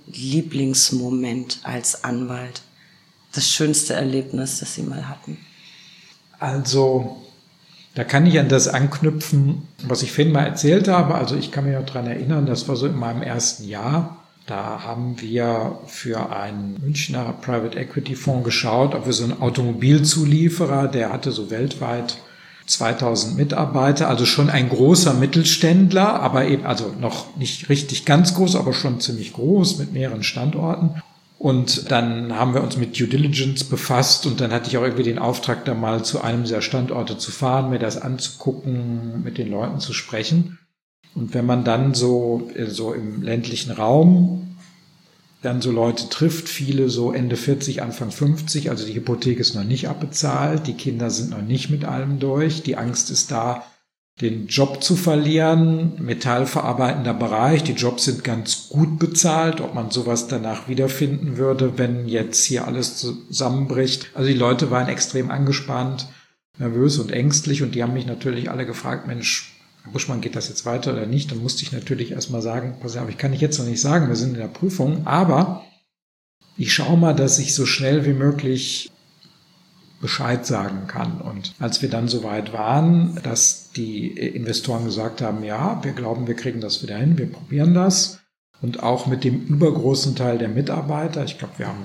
Lieblingsmoment als Anwalt? Das schönste Erlebnis, das Sie mal hatten? Also, da kann ich an das anknüpfen, was ich vorhin mal erzählt habe. Also ich kann mich noch daran erinnern, das war so in meinem ersten Jahr. Da haben wir für einen Münchner Private Equity Fonds geschaut, ob wir so einen Automobilzulieferer, der hatte so weltweit 2000 Mitarbeiter, also schon ein großer Mittelständler, aber eben, also noch nicht richtig ganz groß, aber schon ziemlich groß mit mehreren Standorten. Und dann haben wir uns mit Due Diligence befasst und dann hatte ich auch irgendwie den Auftrag, da mal zu einem dieser Standorte zu fahren, mir das anzugucken, mit den Leuten zu sprechen. Und wenn man dann so im ländlichen Raum dann so Leute trifft, viele so Ende 40, Anfang 50, also die Hypothek ist noch nicht abbezahlt, die Kinder sind noch nicht mit allem durch, die Angst ist da, den Job zu verlieren, metallverarbeitender Bereich, die Jobs sind ganz gut bezahlt, ob man sowas danach wiederfinden würde, wenn jetzt hier alles zusammenbricht. Also die Leute waren extrem angespannt, nervös und ängstlich und die haben mich natürlich alle gefragt, Mensch, Herr Buschmann, geht das jetzt weiter oder nicht? Dann musste ich natürlich erstmal sagen, pass auf, ich kann ich jetzt noch nicht sagen, wir sind in der Prüfung, aber ich schaue mal, dass ich so schnell wie möglich Bescheid sagen kann. Und als wir dann so weit waren, dass die Investoren gesagt haben, ja, wir glauben, wir kriegen das wieder hin, wir probieren das. Und auch mit dem übergroßen Teil der Mitarbeiter, ich glaube, wir haben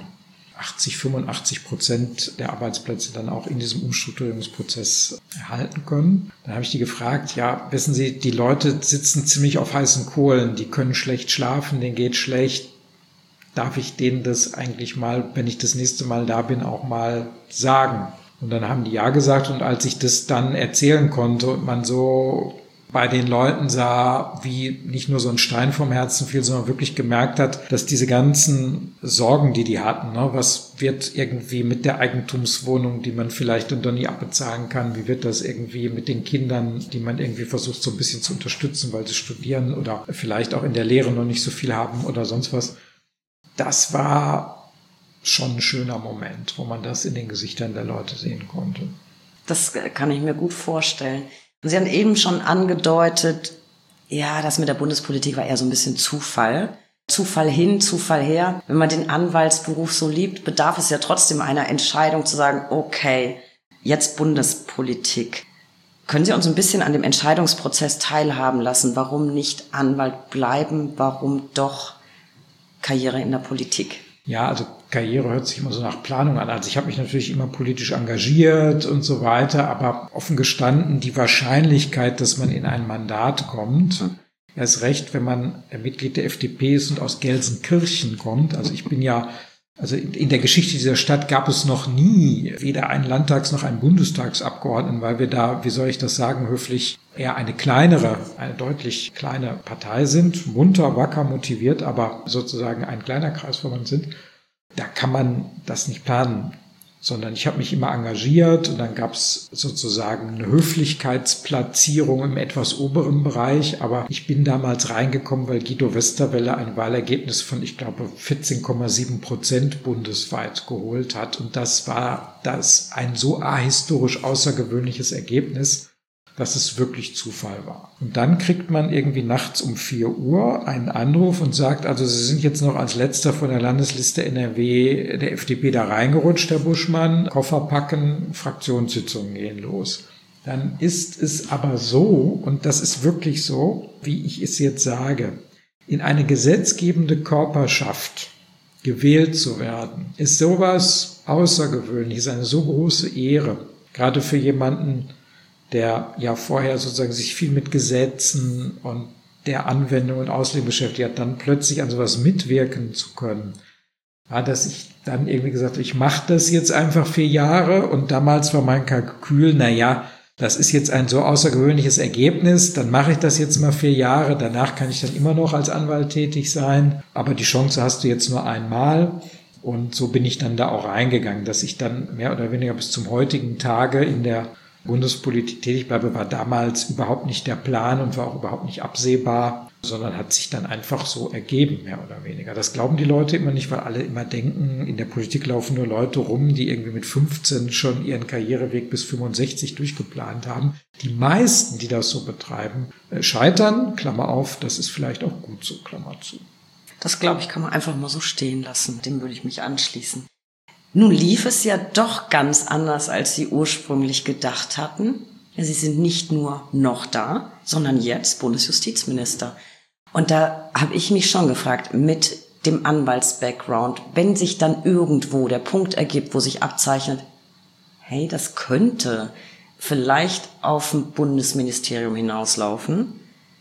85% der Arbeitsplätze dann auch in diesem Umstrukturierungsprozess erhalten können. Dann habe ich die gefragt, ja, wissen Sie, die Leute sitzen ziemlich auf heißen Kohlen, die können schlecht schlafen, denen geht schlecht. Darf ich denen das eigentlich mal, wenn ich das nächste Mal da bin, auch mal sagen? Und dann haben die ja gesagt und als ich das dann erzählen konnte und man so bei den Leuten sah, wie nicht nur so ein Stein vom Herzen fiel, sondern wirklich gemerkt hat, dass diese ganzen Sorgen, die hatten, ne, was wird irgendwie mit der Eigentumswohnung, die man vielleicht dann doch nie abbezahlen kann, wie wird das irgendwie mit den Kindern, die man irgendwie versucht so ein bisschen zu unterstützen, weil sie studieren oder vielleicht auch in der Lehre noch nicht so viel haben oder sonst was. Das war schon ein schöner Moment, wo man das in den Gesichtern der Leute sehen konnte. Das kann ich mir gut vorstellen. Sie haben eben schon angedeutet, ja, das mit der Bundespolitik war eher so ein bisschen Zufall. Zufall hin, Zufall her. Wenn man den Anwaltsberuf so liebt, bedarf es ja trotzdem einer Entscheidung zu sagen, okay, jetzt Bundespolitik. Können Sie uns ein bisschen an dem Entscheidungsprozess teilhaben lassen? Warum nicht Anwalt bleiben? Warum doch Karriere in der Politik? Ja, also Karriere hört sich immer so nach Planung an. Also ich habe mich natürlich immer politisch engagiert und so weiter, aber offen gestanden, die Wahrscheinlichkeit, dass man in ein Mandat kommt, erst recht, wenn man Mitglied der FDP ist und aus Gelsenkirchen kommt. Also ich bin ja, also in der Geschichte dieser Stadt gab es noch nie weder einen Landtags- noch einen Bundestagsabgeordneten, weil wir da, wie soll ich das sagen, höflich eher eine deutlich kleine Partei sind, munter, wacker, motiviert, aber sozusagen ein kleiner Kreisverband sind. Da kann man das nicht planen, sondern ich habe mich immer engagiert und dann gab es sozusagen eine Höflichkeitsplatzierung im etwas oberen Bereich, aber ich bin damals reingekommen, weil Guido Westerwelle ein Wahlergebnis von, ich glaube, 14,7% bundesweit geholt hat und das war ein so ahistorisch außergewöhnliches Ergebnis, dass es wirklich Zufall war. Und dann kriegt man irgendwie nachts um 4 Uhr einen Anruf und sagt, also Sie sind jetzt noch als letzter von der Landesliste NRW der FDP da reingerutscht, Herr Buschmann, Koffer packen, Fraktionssitzungen gehen los. Dann ist es aber so, und das ist wirklich so, wie ich es jetzt sage, in eine gesetzgebende Körperschaft gewählt zu werden, ist sowas Außergewöhnliches, eine so große Ehre, gerade für jemanden, der ja vorher sozusagen sich viel mit Gesetzen und der Anwendung und Auslegung beschäftigt hat, dann plötzlich an sowas mitwirken zu können. Ja, dass ich dann irgendwie gesagt habe, ich mache das jetzt einfach 4 Jahre und damals war mein Kalkül, das ist jetzt ein so außergewöhnliches Ergebnis, dann mache ich das jetzt mal 4 Jahre, danach kann ich dann immer noch als Anwalt tätig sein, aber die Chance hast du jetzt nur einmal. Und so bin ich dann da auch reingegangen, dass ich dann mehr oder weniger bis zum heutigen Tage in der Bundespolitik tätig bleibe, war damals überhaupt nicht der Plan und war auch überhaupt nicht absehbar, sondern hat sich dann einfach so ergeben, mehr oder weniger. Das glauben die Leute immer nicht, weil alle immer denken, in der Politik laufen nur Leute rum, die irgendwie mit 15 schon ihren Karriereweg bis 65 durchgeplant haben. Die meisten, die das so betreiben, scheitern, Klammer auf, das ist vielleicht auch gut so, Klammer zu. Das, glaube ich, kann man einfach mal so stehen lassen. Dem würde ich mich anschließen. Nun lief es ja doch ganz anders, als Sie ursprünglich gedacht hatten. Sie sind nicht nur noch da, sondern jetzt Bundesjustizminister. Und da habe ich mich schon gefragt, mit dem Anwalts-Background, wenn sich dann irgendwo der Punkt ergibt, wo sich abzeichnet, hey, das könnte vielleicht auf ein Bundesministerium hinauslaufen,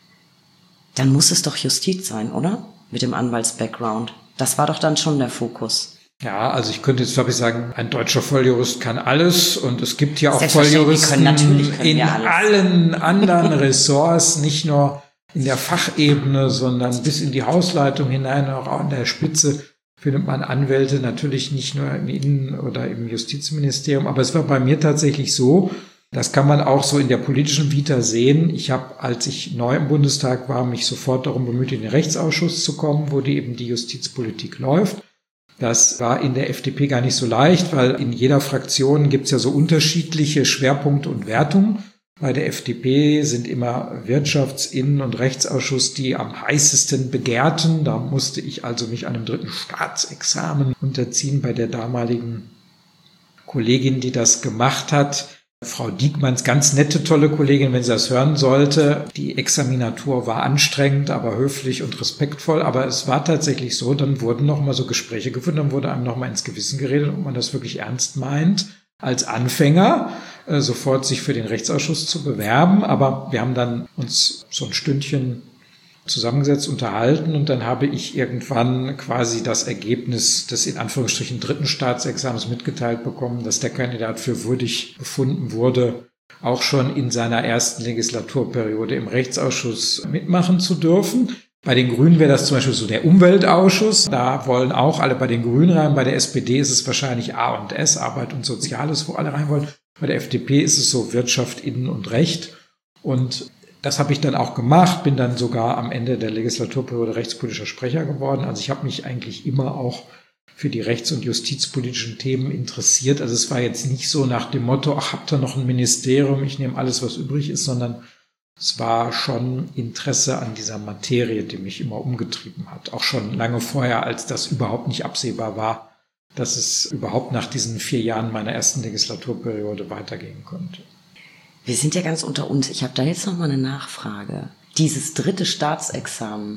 dann muss es doch Justiz sein, oder? Mit dem Anwalts-Background. Das war doch dann schon der Fokus. Ja, also ich könnte jetzt, glaube ich, sagen, ein deutscher Volljurist kann alles und es gibt ja auch Volljuristen in allen anderen Ressorts, nicht nur in der Fachebene, sondern bis in die Hausleitung hinein, auch an der Spitze findet man Anwälte, natürlich nicht nur im Innen- oder im Justizministerium, aber es war bei mir tatsächlich so, das kann man auch so in der politischen Vita sehen. Ich habe, als ich neu im Bundestag war, mich sofort darum bemüht, in den Rechtsausschuss zu kommen, wo eben die Justizpolitik läuft. Das war in der FDP gar nicht so leicht, weil in jeder Fraktion gibt es ja so unterschiedliche Schwerpunkte und Wertungen. Bei der FDP sind immer Wirtschafts-, Innen- und Rechtsausschuss die am heißesten begehrten. Da musste ich also mich einem 3. Staatsexamen unterziehen bei der damaligen Kollegin, die das gemacht hat. Frau Diekmanns, ganz nette, tolle Kollegin, wenn sie das hören sollte. Die Examinatur war anstrengend, aber höflich und respektvoll. Aber es war tatsächlich so, dann wurden noch mal so Gespräche geführt, dann wurde einem noch mal ins Gewissen geredet, ob man das wirklich ernst meint, als Anfänger sofort sich für den Rechtsausschuss zu bewerben. Aber wir haben dann uns so ein Stündchen zusammengesetzt, unterhalten und dann habe ich irgendwann quasi das Ergebnis des in Anführungsstrichen 3. Staatsexamens mitgeteilt bekommen, dass der Kandidat für würdig befunden wurde, auch schon in seiner ersten Legislaturperiode im Rechtsausschuss mitmachen zu dürfen. Bei den Grünen wäre das zum Beispiel so der Umweltausschuss. Da wollen auch alle bei den Grünen rein. Bei der SPD ist es wahrscheinlich A&S, Arbeit und Soziales, wo alle rein wollen. Bei der FDP ist es so Wirtschaft, Innen- und Recht. Und das habe ich dann auch gemacht, bin dann sogar am Ende der Legislaturperiode rechtspolitischer Sprecher geworden. Also ich habe mich eigentlich immer auch für die rechts- und justizpolitischen Themen interessiert. Also es war jetzt nicht so nach dem Motto, ach, habt ihr noch ein Ministerium, ich nehme alles, was übrig ist, sondern es war schon Interesse an dieser Materie, die mich immer umgetrieben hat. Auch schon lange vorher, als das überhaupt nicht absehbar war, dass es überhaupt nach diesen 4 Jahren meiner ersten Legislaturperiode weitergehen könnte. Wir sind ja ganz unter uns. Ich habe da jetzt noch mal eine Nachfrage. Dieses 3. Staatsexamen,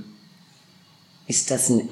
ist das ein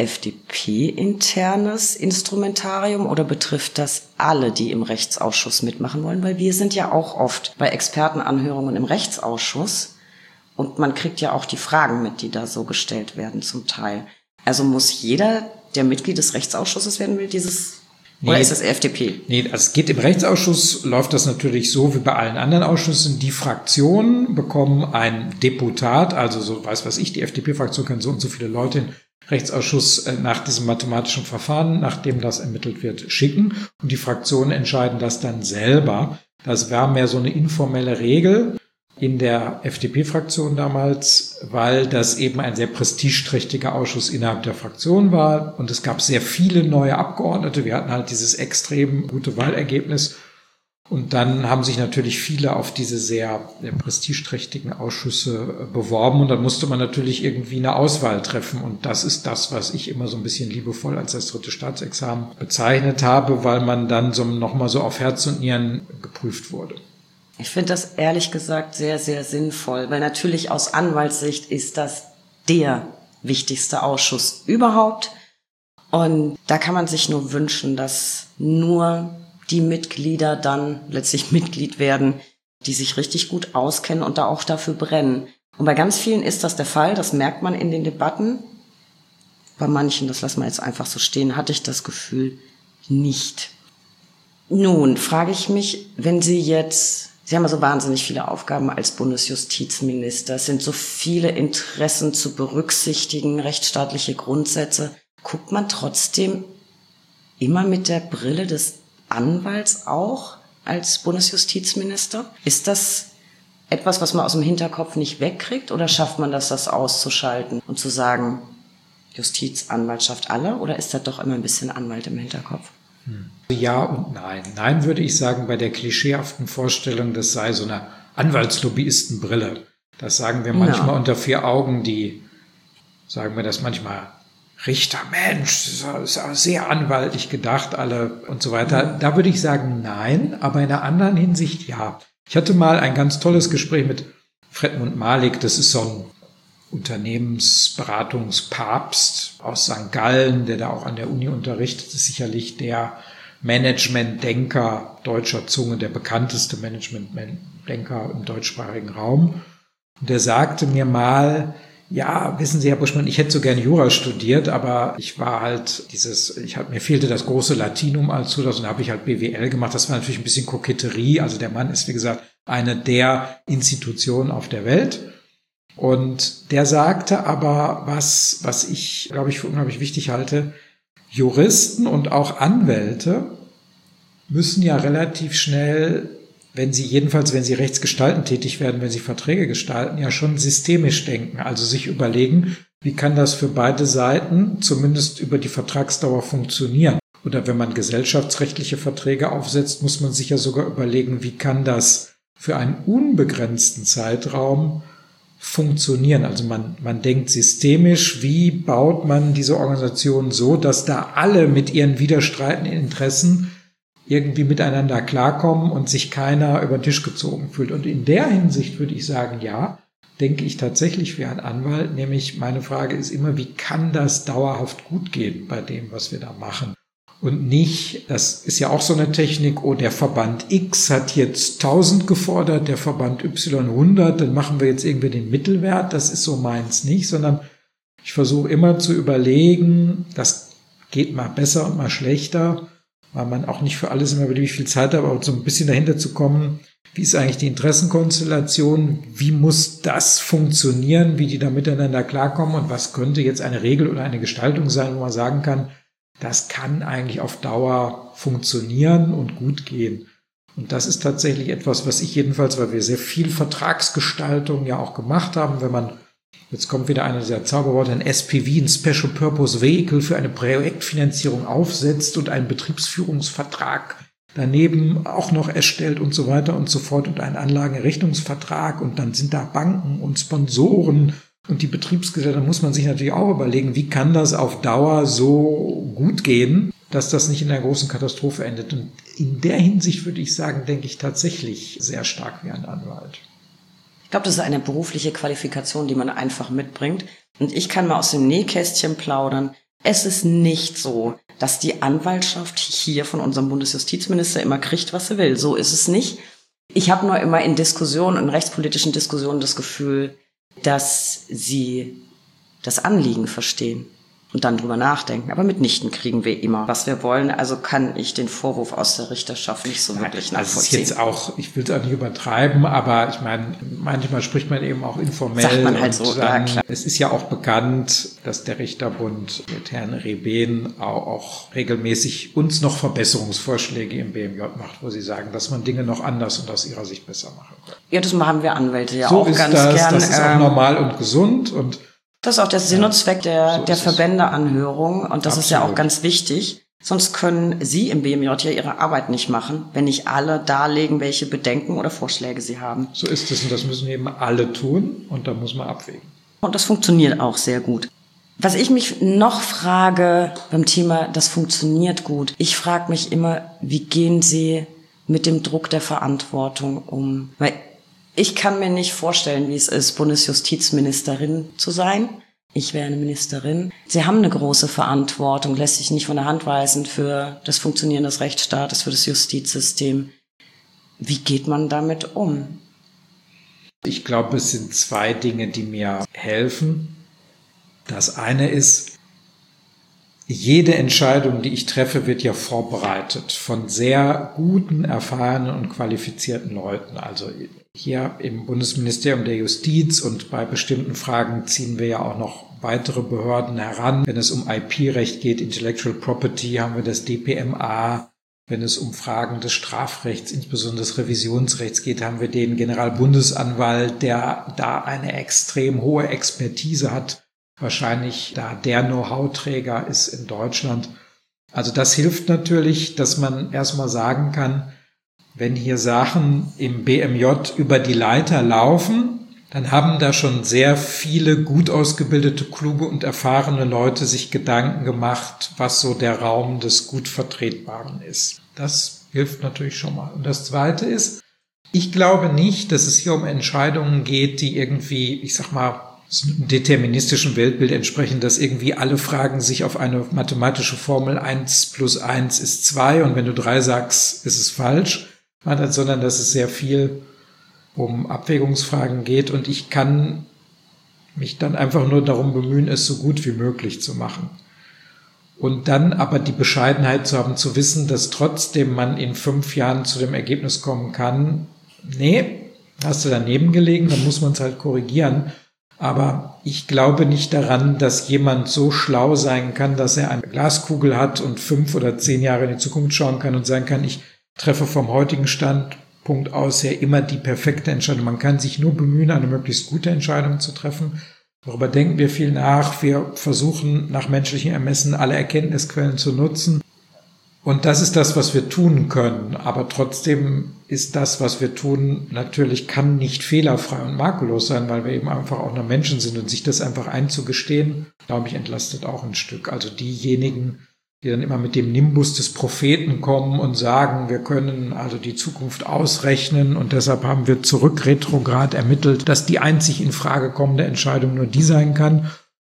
FDP-internes Instrumentarium oder betrifft das alle, die im Rechtsausschuss mitmachen wollen? Weil wir sind ja auch oft bei Expertenanhörungen im Rechtsausschuss und man kriegt ja auch die Fragen mit, die da so gestellt werden zum Teil. Also muss jeder, der Mitglied des Rechtsausschusses werden will, oder ist das FDP? Nee, also es geht im Rechtsausschuss, läuft das natürlich so wie bei allen anderen Ausschüssen. Die Fraktionen bekommen ein Deputat, also so weiß was ich, die FDP-Fraktion kann so und so viele Leute in den Rechtsausschuss nach diesem mathematischen Verfahren, nachdem das ermittelt wird, schicken. Und die Fraktionen entscheiden das dann selber. Das war mehr so eine informelle Regel in der FDP-Fraktion damals, weil das eben ein sehr prestigeträchtiger Ausschuss innerhalb der Fraktion war und es gab sehr viele neue Abgeordnete. Wir hatten halt dieses extrem gute Wahlergebnis und dann haben sich natürlich viele auf diese sehr prestigeträchtigen Ausschüsse beworben und dann musste man natürlich irgendwie eine Auswahl treffen und das ist das, was ich immer so ein bisschen liebevoll als das 3. Staatsexamen bezeichnet habe, weil man dann so nochmal so auf Herz und Nieren geprüft wurde. Ich finde das ehrlich gesagt sehr, sehr sinnvoll, weil natürlich aus Anwaltssicht ist das der wichtigste Ausschuss überhaupt. Und da kann man sich nur wünschen, dass nur die Mitglieder dann letztlich Mitglied werden, die sich richtig gut auskennen und da auch dafür brennen. Und bei ganz vielen ist das der Fall, das merkt man in den Debatten. Bei manchen, das lassen wir jetzt einfach so stehen, hatte ich das Gefühl nicht. Nun frage ich mich, wenn Sie haben ja so wahnsinnig viele Aufgaben als Bundesjustizminister. Es sind so viele Interessen zu berücksichtigen, rechtsstaatliche Grundsätze. Guckt man trotzdem immer mit der Brille des Anwalts auch als Bundesjustizminister? Ist das etwas, was man aus dem Hinterkopf nicht wegkriegt oder schafft man das auszuschalten und zu sagen, Justiz, Anwaltschaft alle oder ist da doch immer ein bisschen Anwalt im Hinterkopf? Ja und nein. Nein würde ich sagen, bei der klischeehaften Vorstellung, das sei so eine Anwaltslobbyistenbrille. Das sagen wir manchmal unter 4 Augen, die, sagen wir das manchmal Richter, Mensch, das ist aber sehr anwaltlich gedacht, alle und so weiter. Da würde ich sagen, nein, aber in einer anderen Hinsicht ja. Ich hatte mal ein ganz tolles Gespräch mit Fredmund Malik, das ist so ein Unternehmensberatungspapst aus St. Gallen, der da auch an der Uni unterrichtet, ist sicherlich der Management-Denker deutscher Zunge, der bekannteste Management-Denker im deutschsprachigen Raum. Und der sagte mir mal, ja, wissen Sie, Herr Buschmann, ich hätte so gerne Jura studiert, aber ich war halt mir fehlte das große Latinum als Zulassung, da habe ich halt BWL gemacht. Das war natürlich ein bisschen Koketterie. Also der Mann ist, wie gesagt, eine der Institutionen auf der Welt. Und der sagte aber, was ich, glaube ich, für unglaublich wichtig halte, Juristen und auch Anwälte müssen ja relativ schnell, wenn sie rechtsgestaltend tätig werden, wenn sie Verträge gestalten, ja schon systemisch denken. Also sich überlegen, wie kann das für beide Seiten zumindest über die Vertragsdauer funktionieren. Oder wenn man gesellschaftsrechtliche Verträge aufsetzt, muss man sich ja sogar überlegen, wie kann das für einen unbegrenzten Zeitraum funktionieren. Also man denkt systemisch, wie baut man diese Organisation so, dass da alle mit ihren widerstreitenden Interessen irgendwie miteinander klarkommen und sich keiner über den Tisch gezogen fühlt. Und in der Hinsicht würde ich sagen, ja, denke ich tatsächlich wie ein Anwalt, nämlich meine Frage ist immer, wie kann das dauerhaft gut gehen bei dem, was wir da machen? Und nicht, das ist ja auch so eine Technik, der Verband X hat jetzt 1000 gefordert, der Verband Y 100, dann machen wir jetzt irgendwie den Mittelwert, das ist so meins nicht, sondern ich versuche immer zu überlegen, das geht mal besser und mal schlechter, weil man auch nicht für alles immer beliebig viel Zeit hat, aber so ein bisschen dahinter zu kommen, wie ist eigentlich die Interessenkonstellation, wie muss das funktionieren, wie die da miteinander klarkommen und was könnte jetzt eine Regel oder eine Gestaltung sein, wo man sagen kann, das kann eigentlich auf Dauer funktionieren und gut gehen. Und das ist tatsächlich etwas, was ich jedenfalls, weil wir sehr viel Vertragsgestaltung ja auch gemacht haben, wenn man, jetzt kommt wieder einer dieser Zauberworte, ein SPV, ein Special Purpose Vehicle für eine Projektfinanzierung aufsetzt und einen Betriebsführungsvertrag daneben auch noch erstellt und so weiter und so fort und einen Anlagenerrichtungsvertrag und dann sind da Banken und Sponsoren und die Betriebsgesellschaft, da muss man sich natürlich auch überlegen, wie kann das auf Dauer so gut gehen, dass das nicht in einer großen Katastrophe endet. Und in der Hinsicht würde ich sagen, denke ich tatsächlich sehr stark wie ein Anwalt. Ich glaube, das ist eine berufliche Qualifikation, die man einfach mitbringt. Und ich kann mal aus dem Nähkästchen plaudern. Es ist nicht so, dass die Anwaltschaft hier von unserem Bundesjustizminister immer kriegt, was sie will. So ist es nicht. Ich habe nur immer in Diskussionen, in rechtspolitischen Diskussionen das Gefühl, dass sie das Anliegen verstehen und dann drüber nachdenken. Aber mitnichten kriegen wir immer, was wir wollen. Also kann ich den Vorwurf aus der Richterschaft nicht so wirklich nachvollziehen. Also ist jetzt auch, ich will es auch nicht übertreiben, aber ich meine, manchmal spricht man eben auch informell. Sagt man halt so, ja klar. Es ist ja auch bekannt, dass der Richterbund mit Herrn Rebehn auch regelmäßig uns noch Verbesserungsvorschläge im BMJ macht, wo sie sagen, dass man Dinge noch anders und aus ihrer Sicht besser machen kann. Ja, das machen wir Anwälte ja so auch ganz gern. Das ist auch normal und gesund und das ist auch der Sinn und Zweck der Verbändeanhörung und das Absolut. ist ja auch ganz wichtig. Sonst können Sie im BMJ ja Ihre Arbeit nicht machen, wenn nicht alle darlegen, welche Bedenken oder Vorschläge sie haben. So ist es und das müssen eben alle tun und da muss man abwägen. Und das funktioniert auch sehr gut. Was ich mich noch frage beim Thema, das funktioniert gut, ich frage mich immer, wie gehen Sie mit dem Druck der Verantwortung um? Weil ich kann mir nicht vorstellen, wie es ist, Bundesjustizministerin zu sein. Ich wäre eine Ministerin. Sie haben eine große Verantwortung, lässt sich nicht von der Hand weisen für das Funktionieren des Rechtsstaates, für das Justizsystem. Wie geht man damit um? Ich glaube, es sind zwei Dinge, die mir helfen. Das eine ist, jede Entscheidung, die ich treffe, wird ja vorbereitet von sehr guten, erfahrenen und qualifizierten Leuten. Also hier im Bundesministerium der Justiz und bei bestimmten Fragen ziehen wir ja auch noch weitere Behörden heran. Wenn es um IP-Recht geht, Intellectual Property, haben wir das DPMA. Wenn es um Fragen des Strafrechts, insbesondere des Revisionsrechts geht, haben wir den Generalbundesanwalt, der da eine extrem hohe Expertise hat. Wahrscheinlich da der Know-how-Träger ist in Deutschland. Also das hilft natürlich, dass man erstmal sagen kann, wenn hier Sachen im BMJ über die Leiter laufen, dann haben da schon sehr viele gut ausgebildete, kluge und erfahrene Leute sich Gedanken gemacht, was so der Raum des gut Vertretbaren ist. Das hilft natürlich schon mal. Und das Zweite ist, ich glaube nicht, dass es hier um Entscheidungen geht, die irgendwie, ich sag mal, einem deterministischen Weltbild entsprechen, dass irgendwie alle Fragen sich auf eine mathematische Formel 1 plus 1 ist 2 und wenn du 3 sagst, ist es falsch, sondern dass es sehr viel um Abwägungsfragen geht und ich kann mich dann einfach nur darum bemühen, es so gut wie möglich zu machen. Und dann aber die Bescheidenheit zu haben, zu wissen, dass trotzdem man in 5 Jahren zu dem Ergebnis kommen kann, nee, hast du daneben gelegen, dann muss man es halt korrigieren. Aber ich glaube nicht daran, dass jemand so schlau sein kann, dass er eine Glaskugel hat und 5 oder 10 Jahre in die Zukunft schauen kann und sagen kann, ich treffe vom heutigen Standpunkt aus ja immer die perfekte Entscheidung. Man kann sich nur bemühen, eine möglichst gute Entscheidung zu treffen. Darüber denken wir viel nach. Wir versuchen nach menschlichem Ermessen alle Erkenntnisquellen zu nutzen. Und das ist das, was wir tun können. Aber trotzdem ist das, was wir tun, natürlich kann nicht fehlerfrei und makellos sein, weil wir eben einfach auch nur Menschen sind. Und sich das einfach einzugestehen, glaube ich, entlastet auch ein Stück. Also diejenigen, die dann immer mit dem Nimbus des Propheten kommen und sagen, wir können also die Zukunft ausrechnen und deshalb haben wir retrograd ermittelt, dass die einzig in Frage kommende Entscheidung nur die sein kann.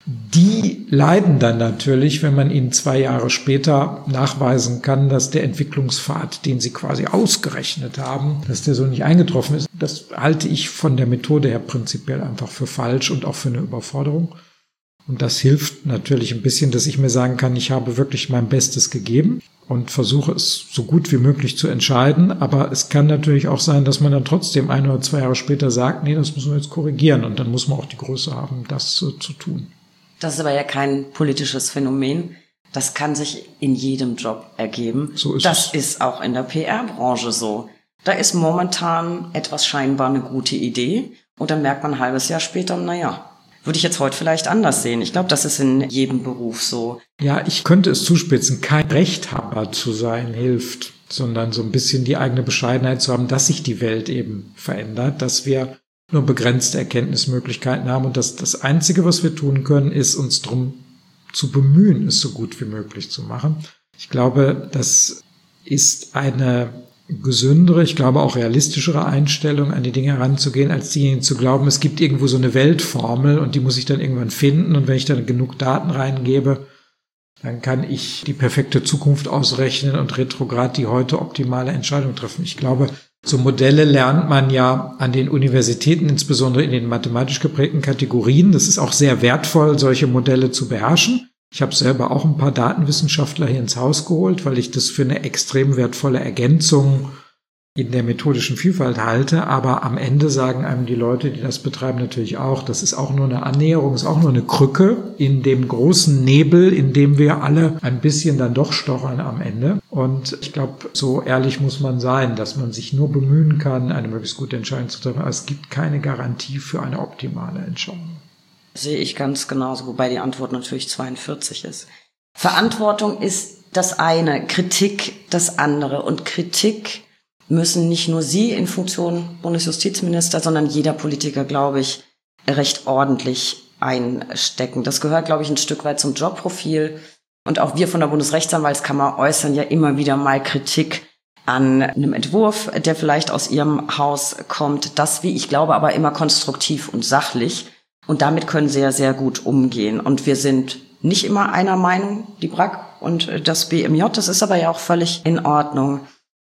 Die leiden dann natürlich, wenn man ihnen 2 Jahre später nachweisen kann, dass der Entwicklungspfad, den sie quasi ausgerechnet haben, dass der so nicht eingetroffen ist. Das halte ich von der Methode her prinzipiell einfach für falsch und auch für eine Überforderung. Und das hilft natürlich ein bisschen, dass ich mir sagen kann, ich habe wirklich mein Bestes gegeben und versuche es so gut wie möglich zu entscheiden. Aber es kann natürlich auch sein, dass man dann trotzdem 1 oder 2 Jahre später sagt, nee, das müssen wir jetzt korrigieren. Und dann muss man auch die Größe haben, das zu tun. Das ist aber ja kein politisches Phänomen. Das kann sich in jedem Job ergeben. So ist das es. ist auch in der PR-Branche so. Da ist momentan etwas scheinbar eine gute Idee. Und dann merkt man ein halbes Jahr später, naja, würde ich jetzt heute vielleicht anders sehen. Ich glaube, das ist in jedem Beruf so. Ja, ich könnte es zuspitzen. Kein Rechthaber zu sein hilft, sondern so ein bisschen die eigene Bescheidenheit zu haben, dass sich die Welt eben verändert, dass wir nur begrenzte Erkenntnismöglichkeiten haben und dass das Einzige, was wir tun können, ist uns darum zu bemühen, es so gut wie möglich zu machen. Ich glaube, das ist eine gesündere, ich glaube auch realistischere Einstellung, an die Dinge heranzugehen, als diejenigen zu glauben, es gibt irgendwo so eine Weltformel und die muss ich dann irgendwann finden und wenn ich dann genug Daten reingebe, dann kann ich die perfekte Zukunft ausrechnen und retrograd die heute optimale Entscheidung treffen. Ich glaube, so Modelle lernt man ja an den Universitäten, insbesondere in den mathematisch geprägten Kategorien. Das ist auch sehr wertvoll, solche Modelle zu beherrschen. Ich habe selber auch ein paar Datenwissenschaftler hier ins Haus geholt, weil ich das für eine extrem wertvolle Ergänzung in der methodischen Vielfalt halte. Aber am Ende sagen einem die Leute, die das betreiben, natürlich auch, das ist auch nur eine Annäherung, ist auch nur eine Krücke in dem großen Nebel, in dem wir alle ein bisschen dann doch stochern am Ende. Und ich glaube, so ehrlich muss man sein, dass man sich nur bemühen kann, eine möglichst gute Entscheidung zu treffen. Aber es gibt keine Garantie für eine optimale Entscheidung. Sehe ich ganz genauso, wobei die Antwort natürlich 42 ist. Verantwortung ist das eine, Kritik das andere. Und Kritik müssen nicht nur Sie in Funktion Bundesjustizminister, sondern jeder Politiker, glaube ich, recht ordentlich einstecken. Das gehört, glaube ich, ein Stück weit zum Jobprofil. Und auch wir von der Bundesrechtsanwaltskammer äußern ja immer wieder mal Kritik an einem Entwurf, der vielleicht aus Ihrem Haus kommt. Das, wie ich glaube, aber immer konstruktiv und sachlich. Und damit können Sie ja sehr gut umgehen. Und wir sind nicht immer einer Meinung, die BRAG und das BMJ. Das ist aber ja auch völlig in Ordnung.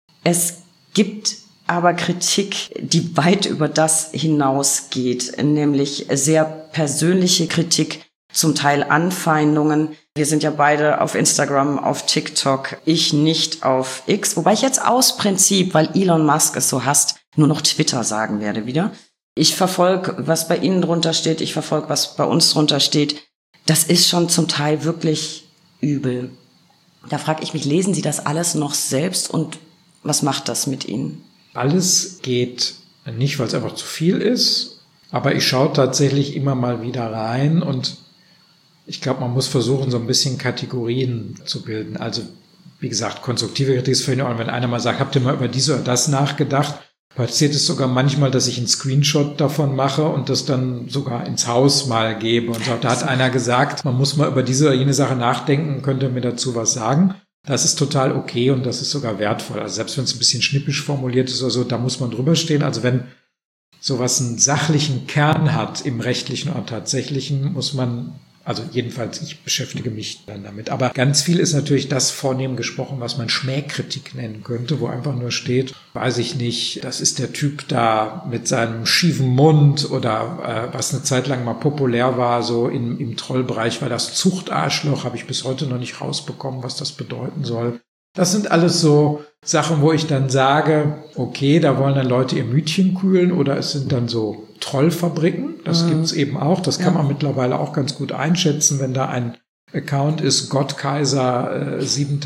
Es gibt aber Kritik, die weit über das hinausgeht, nämlich sehr persönliche Kritik, zum Teil Anfeindungen. Wir sind ja beide auf Instagram, auf TikTok, ich nicht auf X, wobei ich jetzt aus Prinzip, weil Elon Musk es so hasst, nur noch Twitter sagen werde wieder. Ich verfolge, was bei Ihnen drunter steht, ich verfolge, was bei uns drunter steht. Das ist schon zum Teil wirklich übel. Da frage ich mich, lesen Sie das alles noch selbst und was macht das mit Ihnen? Alles geht nicht, weil es einfach zu viel ist, aber ich schaue tatsächlich immer mal wieder rein und ich glaube, man muss versuchen, so ein bisschen Kategorien zu bilden. Also, wie gesagt, konstruktive Kritik ist völlig in Ordnung. Wenn einer mal sagt, habt ihr mal über dies oder das nachgedacht, Passiert es sogar manchmal, dass ich einen Screenshot davon mache und das dann sogar ins Haus mal gebe. Und da hat einer gesagt, man muss mal über diese oder jene Sache nachdenken, könnte mir dazu was sagen. Das ist total okay und das ist sogar wertvoll. Also selbst wenn es ein bisschen schnippisch formuliert ist oder so, da muss man drüber stehen. Also wenn sowas einen sachlichen Kern hat im rechtlichen oder tatsächlichen, muss man, also jedenfalls ich beschäftige mich dann damit. Aber ganz viel ist natürlich das vornehm gesprochen, was man Schmähkritik nennen könnte, wo einfach nur steht, weiß ich nicht, das ist der Typ da mit seinem schiefen Mund oder was eine Zeit lang mal populär war, so im Trollbereich war das Zuchtarschloch, habe ich bis heute noch nicht rausbekommen, was das bedeuten soll. Das sind alles so Sachen, wo ich dann sage, okay, da wollen dann Leute ihr Mütchen kühlen oder es sind dann so Trollfabriken. Das gibt's eben auch. Das kann man mittlerweile auch ganz gut einschätzen, wenn da ein Account ist, Gottkaiser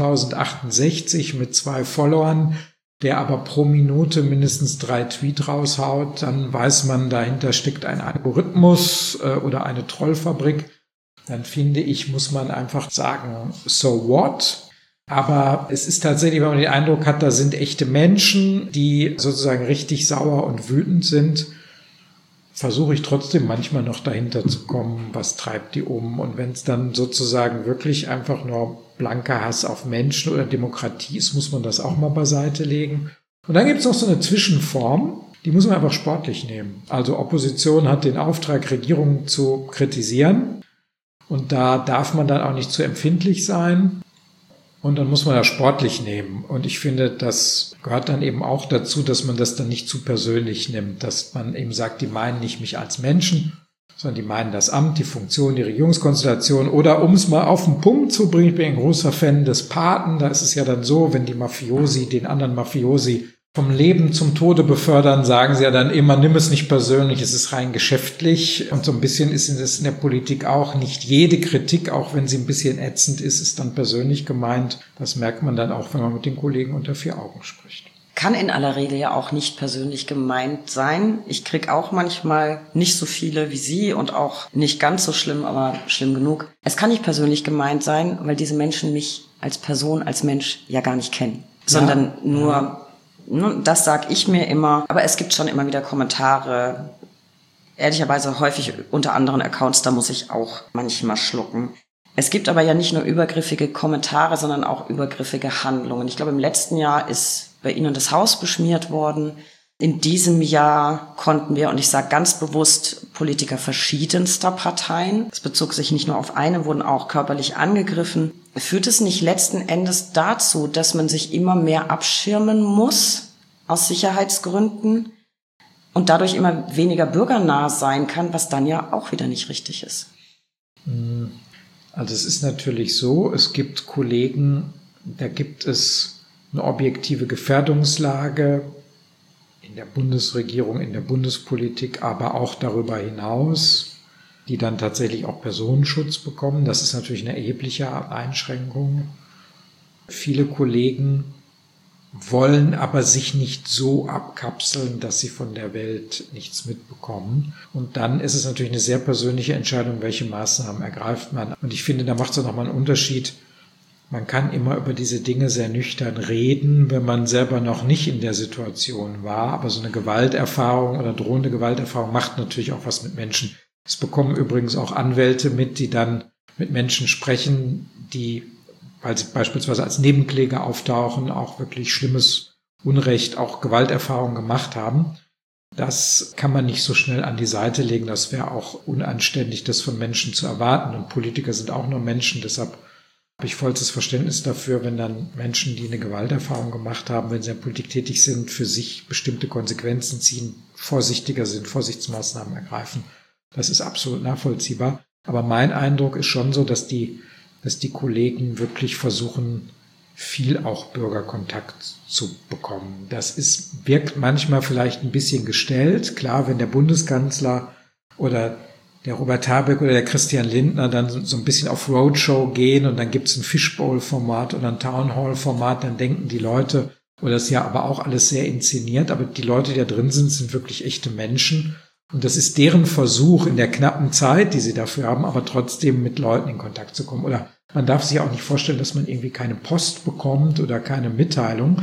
7068 mit 2 Followern, der aber pro Minute mindestens 3 Tweets raushaut, dann weiß man, dahinter steckt ein Algorithmus oder eine Trollfabrik. Dann finde ich, muss man einfach sagen, so what? Aber es ist tatsächlich, wenn man den Eindruck hat, da sind echte Menschen, die sozusagen richtig sauer und wütend sind, versuche ich trotzdem manchmal noch dahinter zu kommen, was treibt die um. Und wenn es dann sozusagen wirklich einfach nur blanker Hass auf Menschen oder Demokratie ist, muss man das auch mal beiseite legen. Und dann gibt es noch so eine Zwischenform, die muss man einfach sportlich nehmen. Also Opposition hat den Auftrag, Regierungen zu kritisieren. Und da darf man dann auch nicht zu empfindlich sein. Und dann muss man das sportlich nehmen. Und ich finde, das gehört dann eben auch dazu, dass man das dann nicht zu persönlich nimmt. Dass man eben sagt, die meinen nicht mich als Menschen, sondern die meinen das Amt, die Funktion, die Regierungskonstellation. Oder um es mal auf den Punkt zu bringen, ich bin ein großer Fan des Paten. Da ist es ja dann so, wenn die Mafiosi den anderen Mafiosi vom Leben zum Tode befördern, sagen sie ja dann immer, nimm es nicht persönlich, es ist rein geschäftlich. Und so ein bisschen ist es in der Politik auch. Nicht jede Kritik, auch wenn sie ein bisschen ätzend ist, ist dann persönlich gemeint. Das merkt man dann auch, wenn man mit den Kollegen unter 4 Augen spricht. Kann in aller Regel ja auch nicht persönlich gemeint sein. Ich krieg auch manchmal nicht so viele wie Sie und auch nicht ganz so schlimm, aber schlimm genug. Es kann nicht persönlich gemeint sein, weil diese Menschen mich als Person, als Mensch ja gar nicht kennen, sondern nur... Das sage ich mir immer, aber es gibt schon immer wieder Kommentare, ehrlicherweise häufig unter anderen Accounts, da muss ich auch manchmal schlucken. Es gibt aber ja nicht nur übergriffige Kommentare, sondern auch übergriffige Handlungen. Ich glaube, im letzten Jahr ist bei Ihnen das Haus beschmiert worden. In diesem Jahr konnten wir, und ich sage ganz bewusst, Politiker verschiedenster Parteien, es bezog sich nicht nur auf eine, wurden auch körperlich angegriffen. Führt es nicht letzten Endes dazu, dass man sich immer mehr abschirmen muss aus Sicherheitsgründen und dadurch immer weniger bürgernah sein kann, was dann ja auch wieder nicht richtig ist? Also es ist natürlich so, es gibt Kollegen, da gibt es eine objektive Gefährdungslage in der Bundesregierung, in der Bundespolitik, aber auch darüber hinaus, die dann tatsächlich auch Personenschutz bekommen. Das ist natürlich eine erhebliche Einschränkung. Viele Kollegen wollen aber sich nicht so abkapseln, dass sie von der Welt nichts mitbekommen. Und dann ist es natürlich eine sehr persönliche Entscheidung, welche Maßnahmen ergreift man. Und ich finde, da macht es auch nochmal einen Unterschied. Man kann immer über diese Dinge sehr nüchtern reden, wenn man selber noch nicht in der Situation war. Aber so eine Gewalterfahrung oder drohende Gewalterfahrung macht natürlich auch was mit Menschen. Es bekommen übrigens auch Anwälte mit, die dann mit Menschen sprechen, die, weil sie beispielsweise als Nebenkläger auftauchen, auch wirklich schlimmes Unrecht, auch Gewalterfahrungen gemacht haben. Das kann man nicht so schnell an die Seite legen. Das wäre auch unanständig, das von Menschen zu erwarten. Und Politiker sind auch nur Menschen. Deshalb habe ich vollstes Verständnis dafür, wenn dann Menschen, die eine Gewalterfahrung gemacht haben, wenn sie in der Politik tätig sind, für sich bestimmte Konsequenzen ziehen, vorsichtiger sind, Vorsichtsmaßnahmen ergreifen. Das ist absolut nachvollziehbar. Aber mein Eindruck ist schon so, dass die Kollegen wirklich versuchen, viel auch Bürgerkontakt zu bekommen. Wirkt manchmal vielleicht ein bisschen gestellt. Klar, wenn der Bundeskanzler oder der Robert Habeck oder der Christian Lindner dann so ein bisschen auf Roadshow gehen und dann gibt's ein Fishbowl-Format oder ein Townhall-Format, dann denken die Leute, oder das ist ja aber auch alles sehr inszeniert, aber die Leute, die da drin sind wirklich echte Menschen. Und das ist deren Versuch in der knappen Zeit, die sie dafür haben, aber trotzdem mit Leuten in Kontakt zu kommen. Oder man darf sich auch nicht vorstellen, dass man irgendwie keine Post bekommt oder keine Mitteilung.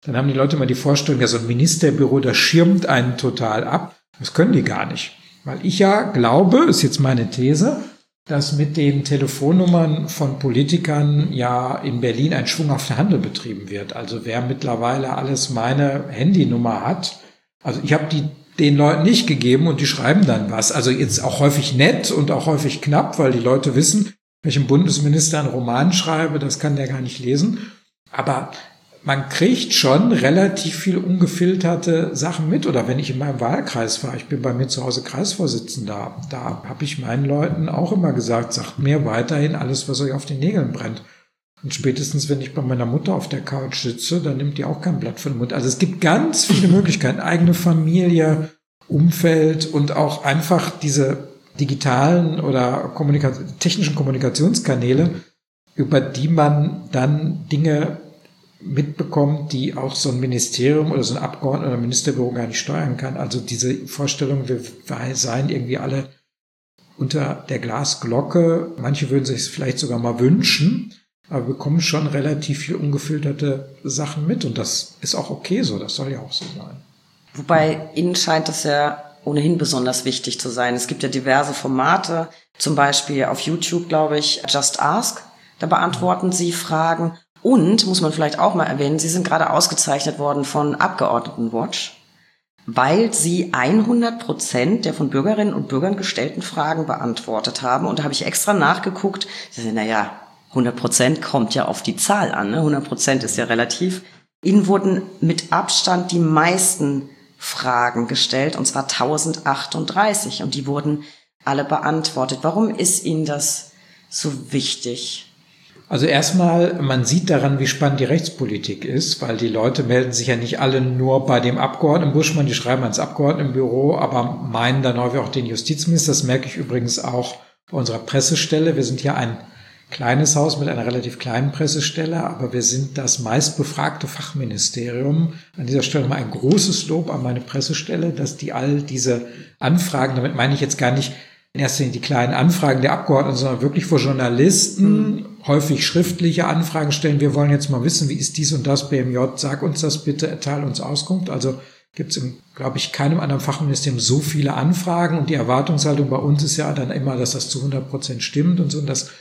dann haben die Leute immer die Vorstellung, ja, so ein Ministerbüro, das schirmt einen total ab. Das können die gar nicht. Weil ich ja glaube, ist jetzt meine These, dass mit den Telefonnummern von Politikern ja in Berlin ein schwunghafter Handel betrieben wird. Also wer mittlerweile alles meine Handynummer hat, also ich habe die den Leuten nicht gegeben und die schreiben dann was. Also jetzt auch häufig nett und auch häufig knapp, weil die Leute wissen, wenn ich einem Bundesminister einen Roman schreibe, das kann der gar nicht lesen. Aber man kriegt schon relativ viel ungefilterte Sachen mit. Oder wenn ich in meinem Wahlkreis war, ich bin bei mir zu Hause Kreisvorsitzender, da habe ich meinen Leuten auch immer gesagt, sagt mir weiterhin alles, was euch auf den Nägeln brennt. Und spätestens, wenn ich bei meiner Mutter auf der Couch sitze, dann nimmt die auch kein Blatt von den Mund. Also es gibt ganz viele Möglichkeiten, eigene Familie, Umfeld und auch einfach diese digitalen oder technischen Kommunikationskanäle, über die man dann Dinge mitbekommt, die auch so ein Ministerium oder so ein Abgeordneter oder Ministerbüro gar nicht steuern kann. Also diese Vorstellung, wir seien irgendwie alle unter der Glasglocke. Manche würden sich es vielleicht sogar mal wünschen, aber wir bekommen schon relativ viel ungefilterte Sachen mit. Und das ist auch okay so, das soll ja auch so sein. Wobei Ihnen scheint das ja ohnehin besonders wichtig zu sein. Es gibt ja diverse Formate, zum Beispiel auf YouTube, glaube ich, Just Ask. Da beantworten Sie Fragen. Und, muss man vielleicht auch mal erwähnen, Sie sind gerade ausgezeichnet worden von Abgeordnetenwatch, weil Sie 100% der von Bürgerinnen und Bürgern gestellten Fragen beantwortet haben. Und da habe ich extra nachgeguckt. Sie sagen, 100% kommt ja auf die Zahl an. Ne? 100% ist ja relativ. Ihnen wurden mit Abstand die meisten Fragen gestellt, und zwar 1038. Und die wurden alle beantwortet. Warum ist Ihnen das so wichtig? Also erstmal, man sieht daran, wie spannend die Rechtspolitik ist, weil die Leute melden sich ja nicht alle nur bei dem Abgeordneten Buschmann, die schreiben ans Abgeordnetenbüro, aber meinen dann häufig auch den Justizminister. Das merke ich übrigens auch bei unserer Pressestelle. Wir sind ja ein kleines Haus mit einer relativ kleinen Pressestelle, aber wir sind das meistbefragte Fachministerium. An dieser Stelle mal ein großes Lob an meine Pressestelle, dass die all diese Anfragen, damit meine ich jetzt gar nicht in erster Linie die kleinen Anfragen der Abgeordneten, sondern wirklich, wo Journalisten häufig schriftliche Anfragen stellen. Wir wollen jetzt mal wissen, wie ist dies und das, BMJ, sag uns das bitte, erteile uns Auskunft. Also gibt es, glaube ich, keinem anderen Fachministerium so viele Anfragen. Und die Erwartungshaltung bei uns ist ja dann immer, dass das zu 100% stimmt und so. Und das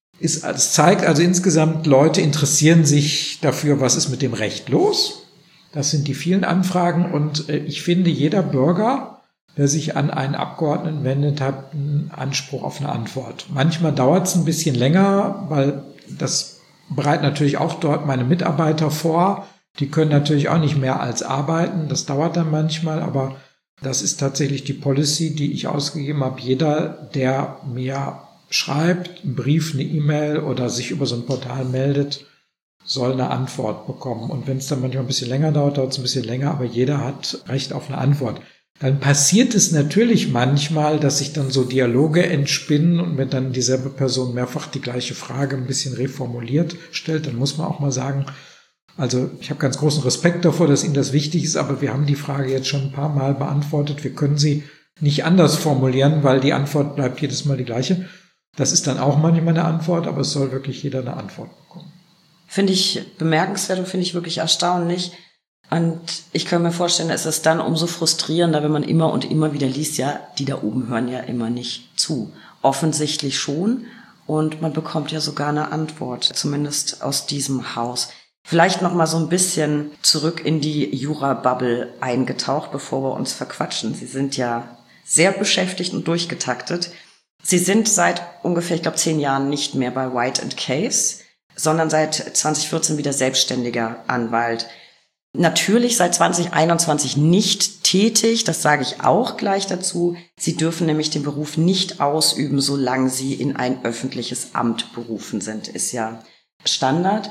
zeigt also insgesamt, Leute interessieren sich dafür, was ist mit dem Recht los. Das sind die vielen Anfragen. Und ich finde, jeder Bürger, der sich an einen Abgeordneten wendet, hat einen Anspruch auf eine Antwort. Manchmal dauert es ein bisschen länger, weil das bereiten natürlich auch dort meine Mitarbeiter vor. Die können natürlich auch nicht mehr als arbeiten. Das dauert dann manchmal, aber das ist tatsächlich die Policy, die ich ausgegeben habe. Jeder, der mir schreibt, einen Brief, eine E-Mail oder sich über so ein Portal meldet, soll eine Antwort bekommen. Und wenn es dann manchmal ein bisschen länger dauert, dauert es ein bisschen länger, aber jeder hat Recht auf eine Antwort. Dann passiert es natürlich manchmal, dass sich dann so Dialoge entspinnen und wenn dann dieselbe Person mehrfach die gleiche Frage ein bisschen reformuliert stellt, dann muss man auch mal sagen, also ich habe ganz großen Respekt davor, dass Ihnen das wichtig ist, aber wir haben die Frage jetzt schon ein paar Mal beantwortet. Wir können sie nicht anders formulieren, weil die Antwort bleibt jedes Mal die gleiche. Das ist dann auch manchmal eine Antwort, aber es soll wirklich jeder eine Antwort bekommen. Finde ich bemerkenswert und finde ich wirklich erstaunlich. Und ich kann mir vorstellen, es ist dann umso frustrierender, wenn man immer und immer wieder liest, ja, die da oben hören ja immer nicht zu. Offensichtlich schon. Und man bekommt ja sogar eine Antwort, zumindest aus diesem Haus. Vielleicht noch mal so ein bisschen zurück in die Jura-Bubble eingetaucht, bevor wir uns verquatschen. Sie sind ja sehr beschäftigt und durchgetaktet. Sie sind seit ungefähr, ich glaube, 10 Jahren nicht mehr bei White & Case, sondern seit 2014 wieder selbstständiger Anwalt. Natürlich seit 2021 nicht tätig, das sage ich auch gleich dazu. Sie dürfen nämlich den Beruf nicht ausüben, solange Sie in ein öffentliches Amt berufen sind, ist ja Standard.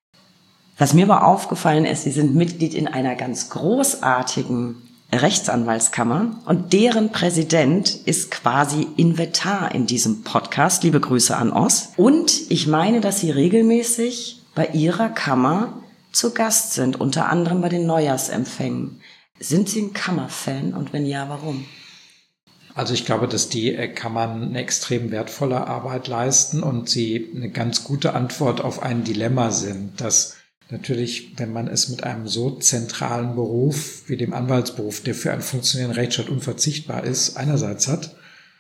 Was mir aber aufgefallen ist, Sie sind Mitglied in einer ganz großartigen Rechtsanwaltskammer und deren Präsident ist quasi Inventar in diesem Podcast. Liebe Grüße an Oss. Und ich meine, dass Sie regelmäßig bei Ihrer Kammer zu Gast sind, unter anderem bei den Neujahrsempfängen. Sind Sie ein Kammerfan und wenn ja, warum? Also ich glaube, dass die Kammern eine extrem wertvolle Arbeit leisten und sie eine ganz gute Antwort auf ein Dilemma sind, dass natürlich, wenn man es mit einem so zentralen Beruf wie dem Anwaltsberuf, der für einen funktionierenden Rechtsstaat unverzichtbar ist, einerseits hat,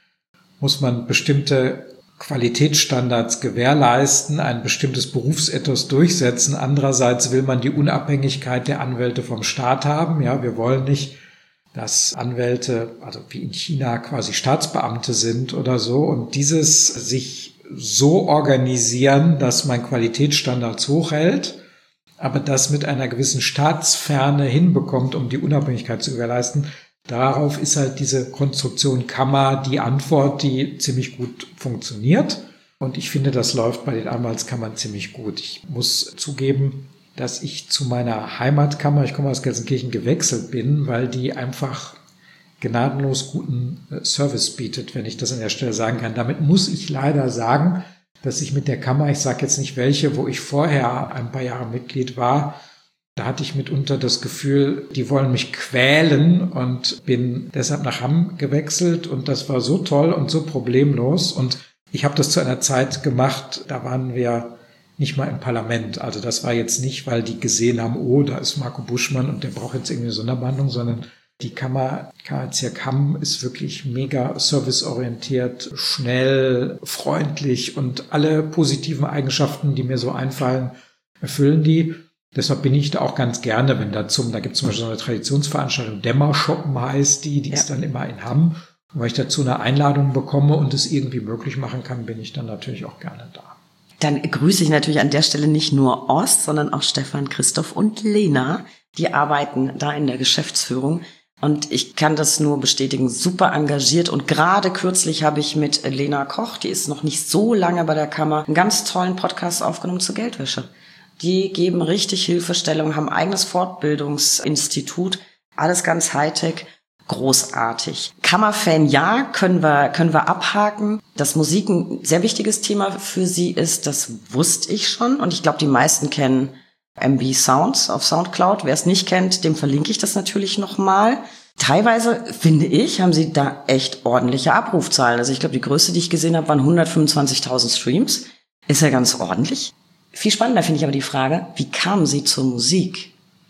muss man bestimmte Qualitätsstandards gewährleisten, ein bestimmtes Berufsethos durchsetzen. Andererseits will man die Unabhängigkeit der Anwälte vom Staat haben. Ja, wir wollen nicht, dass Anwälte, also wie in China, quasi Staatsbeamte sind oder so. Und dieses sich so organisieren, dass man Qualitätsstandards hochhält, aber das mit einer gewissen Staatsferne hinbekommt, um die Unabhängigkeit zu gewährleisten, darauf ist halt diese Konstruktion Kammer die Antwort, die ziemlich gut funktioniert. Und ich finde, das läuft bei den Anwaltskammern ziemlich gut. Ich muss zugeben, dass ich zu meiner Heimatkammer, ich komme aus Gelsenkirchen, gewechselt bin, weil die einfach gnadenlos guten Service bietet, wenn ich das an der Stelle sagen kann. Damit muss ich leider sagen, dass ich mit der Kammer, ich sage jetzt nicht welche, wo ich vorher ein paar Jahre Mitglied war, da hatte ich mitunter das Gefühl, die wollen mich quälen und bin deshalb nach Hamm gewechselt und das war so toll und so problemlos und ich habe das zu einer Zeit gemacht, da waren wir nicht mal im Parlament. Also das war jetzt nicht, weil die gesehen haben, oh, da ist Marco Buschmann und der braucht jetzt irgendwie eine Sonderbehandlung, sondern die Kammer Karlsruhe Hamm ist wirklich mega serviceorientiert, schnell, freundlich und alle positiven Eigenschaften, die mir so einfallen, erfüllen die. Deshalb bin ich da auch ganz gerne, wenn da gibt es zum Beispiel so eine Traditionsveranstaltung, Dämmershoppen heißt die ist dann immer in Hamm. Und wenn ich dazu eine Einladung bekomme und es irgendwie möglich machen kann, bin ich dann natürlich auch gerne da. Dann grüße ich natürlich an der Stelle nicht nur Ost, sondern auch Stefan, Christoph und Lena. Die arbeiten da in der Geschäftsführung. Und ich kann das nur bestätigen, super engagiert. Und gerade kürzlich habe ich mit Lena Koch, die ist noch nicht so lange bei der Kammer, einen ganz tollen Podcast aufgenommen zur Geldwäsche. Die geben richtig Hilfestellung, haben ein eigenes Fortbildungsinstitut, alles ganz Hightech, großartig. Kammerfan, ja, können wir abhaken. Dass Musik ein sehr wichtiges Thema für sie ist, das wusste ich schon. Und ich glaube, die meisten kennen MB Sounds auf Soundcloud. Wer es nicht kennt, dem verlinke ich das natürlich nochmal. Teilweise, finde ich, haben sie da echt ordentliche Abrufzahlen. Also ich glaube, die größte, die ich gesehen habe, waren 125.000 Streams. Ist ja ganz ordentlich. Viel spannender finde ich aber die Frage, wie kamen Sie zur Musik?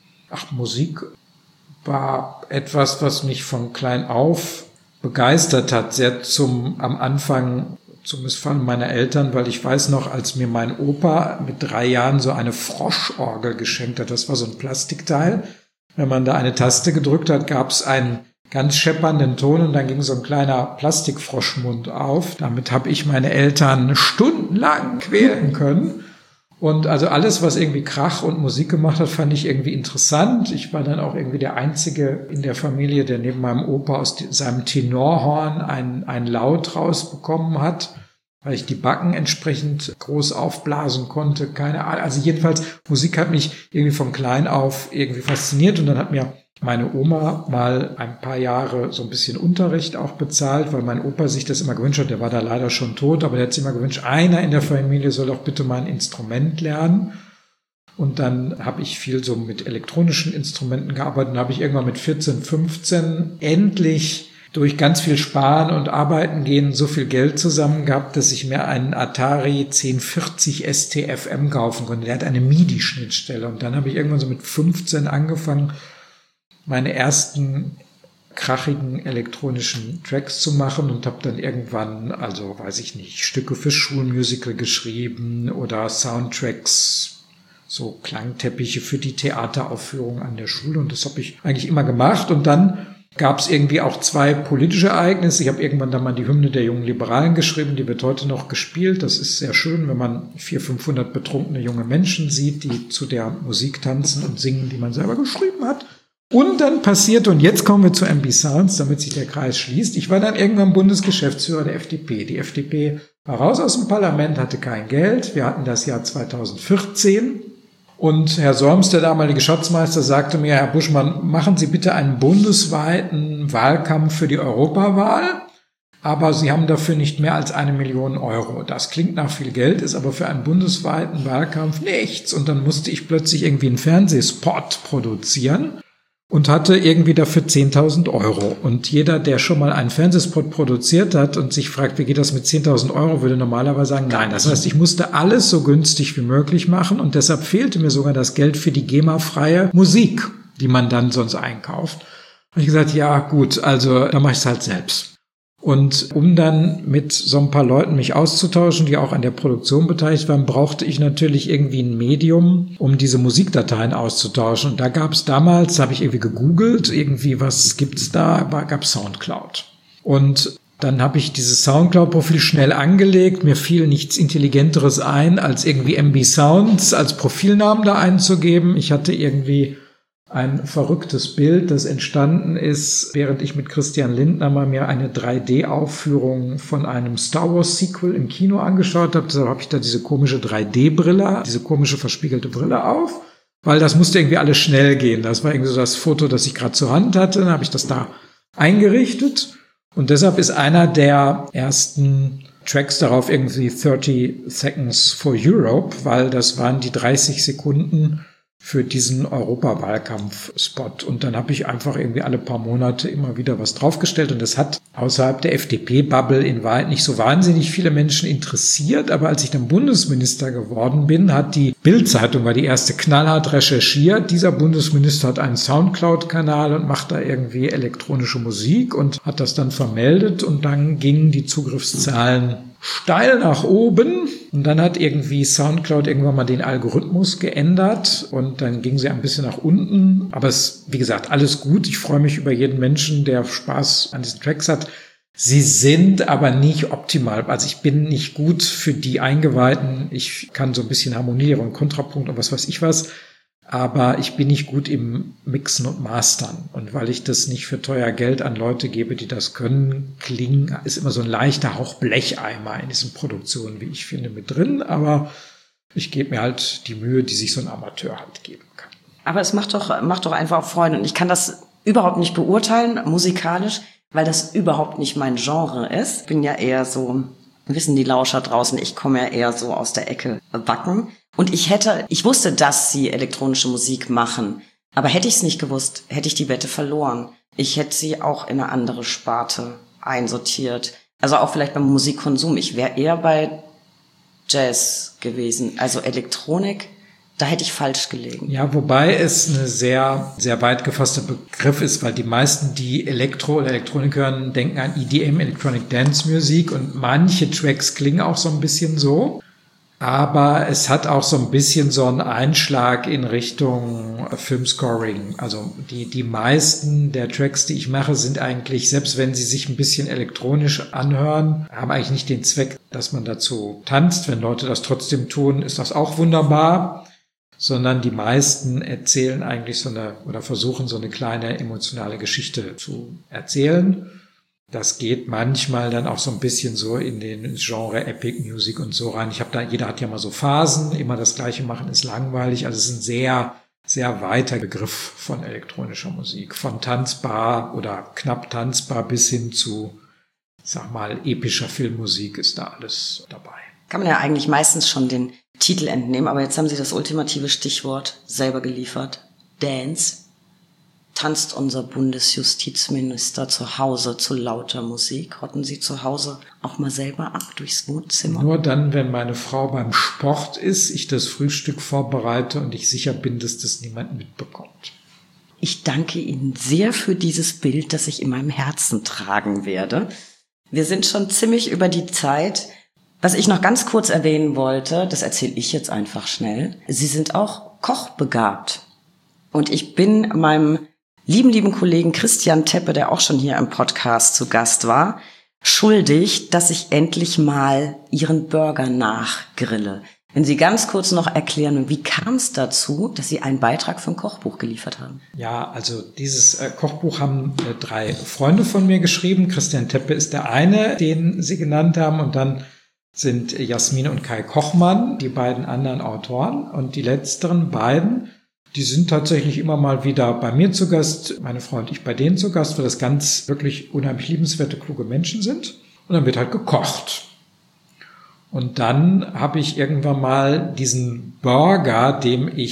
Musik war etwas, was mich von klein auf begeistert hat. Sehr am Anfang zum Missfallen meiner Eltern, weil ich weiß noch, als mir mein Opa mit 3 Jahren so eine Froschorgel geschenkt hat. Das war so ein Plastikteil. Wenn man da eine Taste gedrückt hat, gab es einen ganz scheppernden Ton und dann ging so ein kleiner Plastikfroschmund auf. Damit habe ich meine Eltern stundenlang quälen können. Und also alles, was irgendwie Krach und Musik gemacht hat, fand ich irgendwie interessant. Ich war dann auch irgendwie der Einzige in der Familie, der neben meinem Opa aus seinem Tenorhorn ein Laut rausbekommen hat, weil ich die Backen entsprechend groß aufblasen konnte. Keine Ahnung. Also jedenfalls, Musik hat mich irgendwie von klein auf irgendwie fasziniert und dann hat mir meine Oma mal ein paar Jahre so ein bisschen Unterricht auch bezahlt, weil mein Opa sich das immer gewünscht hat. Der war da leider schon tot, aber der hat sich immer gewünscht, einer in der Familie soll doch bitte mal ein Instrument lernen. Und dann habe ich viel so mit elektronischen Instrumenten gearbeitet und habe ich irgendwann mit 14, 15 endlich durch ganz viel Sparen und Arbeiten gehen so viel Geld zusammen gehabt, dass ich mir einen Atari 1040 ST-FM kaufen konnte. Der hat eine MIDI-Schnittstelle und dann habe ich irgendwann so mit 15 angefangen, meine ersten krachigen elektronischen Tracks zu machen und habe dann irgendwann, also weiß ich nicht, Stücke für Schulmusical geschrieben oder Soundtracks, so Klangteppiche für die Theateraufführung an der Schule und das habe ich eigentlich immer gemacht und dann gab es irgendwie auch 2 politische Ereignisse. Ich habe irgendwann dann mal die Hymne der jungen Liberalen geschrieben, die wird heute noch gespielt. Das ist sehr schön, wenn man 400-500 betrunkene junge Menschen sieht, die zu der Musik tanzen und singen, die man selber geschrieben hat. Und dann passierte, und jetzt kommen wir zu MB Sounds, damit sich der Kreis schließt. Ich war dann irgendwann Bundesgeschäftsführer der FDP. Die FDP war raus aus dem Parlament, hatte kein Geld. Wir hatten das Jahr 2014. Und Herr Solms, der damalige Schatzmeister, sagte mir, Herr Buschmann, machen Sie bitte einen bundesweiten Wahlkampf für die Europawahl, aber Sie haben dafür nicht mehr als 1 Million Euro. Das klingt nach viel Geld, ist aber für einen bundesweiten Wahlkampf nichts. Und dann musste ich plötzlich irgendwie einen Fernsehspot produzieren. und hatte irgendwie dafür 10.000 Euro. Und jeder, der schon mal einen Fernsehspot produziert hat und sich fragt, wie geht das mit 10.000 Euro, würde normalerweise sagen, nein. Das heißt, ich musste alles so günstig wie möglich machen und deshalb fehlte mir sogar das Geld für die GEMA-freie Musik, die man dann sonst einkauft. Und ich gesagt, ja gut, also da mache ich es halt selbst. Und um dann mit so ein paar Leuten mich auszutauschen, die auch an der Produktion beteiligt waren, brauchte ich natürlich irgendwie ein Medium, um diese Musikdateien auszutauschen. Und da gab es damals, habe ich irgendwie gegoogelt, irgendwie was gibt's da, gab es Soundcloud. Und dann habe ich dieses Soundcloud-Profil schnell angelegt. Mir fiel nichts Intelligenteres ein, als irgendwie MB Sounds als Profilnamen da einzugeben. Ich hatte irgendwie ein verrücktes Bild, das entstanden ist, während ich mit Christian Lindner mal mir eine 3D-Aufführung von einem Star Wars Sequel im Kino angeschaut habe. Deshalb habe ich da diese komische 3D-Brille, diese komische verspiegelte Brille auf, weil das musste irgendwie alles schnell gehen. Das war irgendwie so das Foto, das ich gerade zur Hand hatte. Dann habe ich das da eingerichtet und deshalb ist einer der ersten Tracks darauf irgendwie 30 Seconds for Europe, weil das waren die 30 Sekunden für diesen Europawahlkampf-Spot. Und dann habe ich einfach irgendwie alle paar Monate immer wieder was draufgestellt. Und das hat außerhalb der FDP-Bubble in Wahrheit nicht so wahnsinnig viele Menschen interessiert. Aber als ich dann Bundesminister geworden bin, hat die Bild-Zeitung, war die erste, knallhart recherchiert. Dieser Bundesminister hat einen Soundcloud-Kanal und macht da irgendwie elektronische Musik und hat das dann vermeldet. Und dann gingen die Zugriffszahlen steil nach oben und dann hat irgendwie Soundcloud irgendwann mal den Algorithmus geändert und dann ging sie ein bisschen nach unten. Aber es, wie gesagt, alles gut. Ich freue mich über jeden Menschen, der Spaß an diesen Tracks hat. Sie sind aber nicht optimal. Also ich bin nicht gut für die Eingeweihten. Ich kann so ein bisschen Harmonie und Kontrapunkt und was weiß ich was. Aber ich bin nicht gut im Mixen und Mastern. Und weil ich das nicht für teuer Geld an Leute gebe, die das können, klingen, ist immer so ein leichter Hauch Blecheimer in diesen Produktionen, wie ich finde, mit drin. Aber ich gebe mir halt die Mühe, die sich so ein Amateur halt geben kann. Aber es macht doch einfach auch Freude. Und ich kann das überhaupt nicht beurteilen, musikalisch, weil das überhaupt nicht mein Genre ist. Ich bin ja eher so, wissen die Lauscher draußen, ich komme ja eher so aus der Ecke Wacken. Und ich wusste, dass sie elektronische Musik machen. Aber hätte ich es nicht gewusst, hätte ich die Wette verloren. Ich hätte sie auch in eine andere Sparte einsortiert. Also auch vielleicht beim Musikkonsum. Ich wäre eher bei Jazz gewesen. Also Elektronik, da hätte ich falsch gelegen. Ja, wobei es eine sehr, sehr weit gefasster Begriff ist, weil die meisten, die Elektro oder Elektronik hören, denken an EDM, Electronic Dance Music, und manche Tracks klingen auch so ein bisschen so. Aber es hat auch so ein bisschen so einen Einschlag in Richtung Filmscoring. Also die meisten der Tracks, die ich mache, sind eigentlich, selbst wenn sie sich ein bisschen elektronisch anhören, haben eigentlich nicht den Zweck, dass man dazu tanzt. Wenn Leute das trotzdem tun, ist das auch wunderbar. Sondern die meisten erzählen eigentlich oder versuchen so eine kleine emotionale Geschichte zu erzählen. Das geht manchmal dann auch so ein bisschen so in den Genre Epic Music und so rein. Jeder hat ja mal so Phasen, immer das Gleiche machen ist langweilig. Also es ist ein sehr, sehr weiter Begriff von elektronischer Musik. Von tanzbar oder knapp tanzbar bis hin zu, ich sag mal, epischer Filmmusik ist da alles dabei. Kann man ja eigentlich meistens schon den Titel entnehmen, aber jetzt haben Sie das ultimative Stichwort selber geliefert. Dance. Tanzt unser Bundesjustizminister zu Hause zu lauter Musik? Rotten Sie zu Hause auch mal selber ab durchs Wohnzimmer? Nur dann, wenn meine Frau beim Sport ist, ich das Frühstück vorbereite und ich sicher bin, dass das niemand mitbekommt. Ich danke Ihnen sehr für dieses Bild, das ich in meinem Herzen tragen werde. Wir sind schon ziemlich über die Zeit. Was ich noch ganz kurz erwähnen wollte, das erzähle ich jetzt einfach schnell. Sie sind auch kochbegabt. Und ich bin meinem lieben Kollegen Christian Teppe, der auch schon hier im Podcast zu Gast war, schuldig, dass ich endlich mal Ihren Burger nachgrille. Wenn Sie ganz kurz noch erklären, wie kam es dazu, dass Sie einen Beitrag für ein Kochbuch geliefert haben? Ja, also dieses Kochbuch haben 3 Freunde von mir geschrieben. Christian Teppe ist der eine, den Sie genannt haben, und dann sind Jasmin und Kai Kochmann, die beiden anderen Autoren. Und die letzteren beiden, die sind tatsächlich immer mal wieder bei mir zu Gast, meine Frau und ich bei denen zu Gast, weil das ganz wirklich unheimlich liebenswerte, kluge Menschen sind. Und dann wird halt gekocht. Und dann habe ich irgendwann mal diesen Burger, dem ich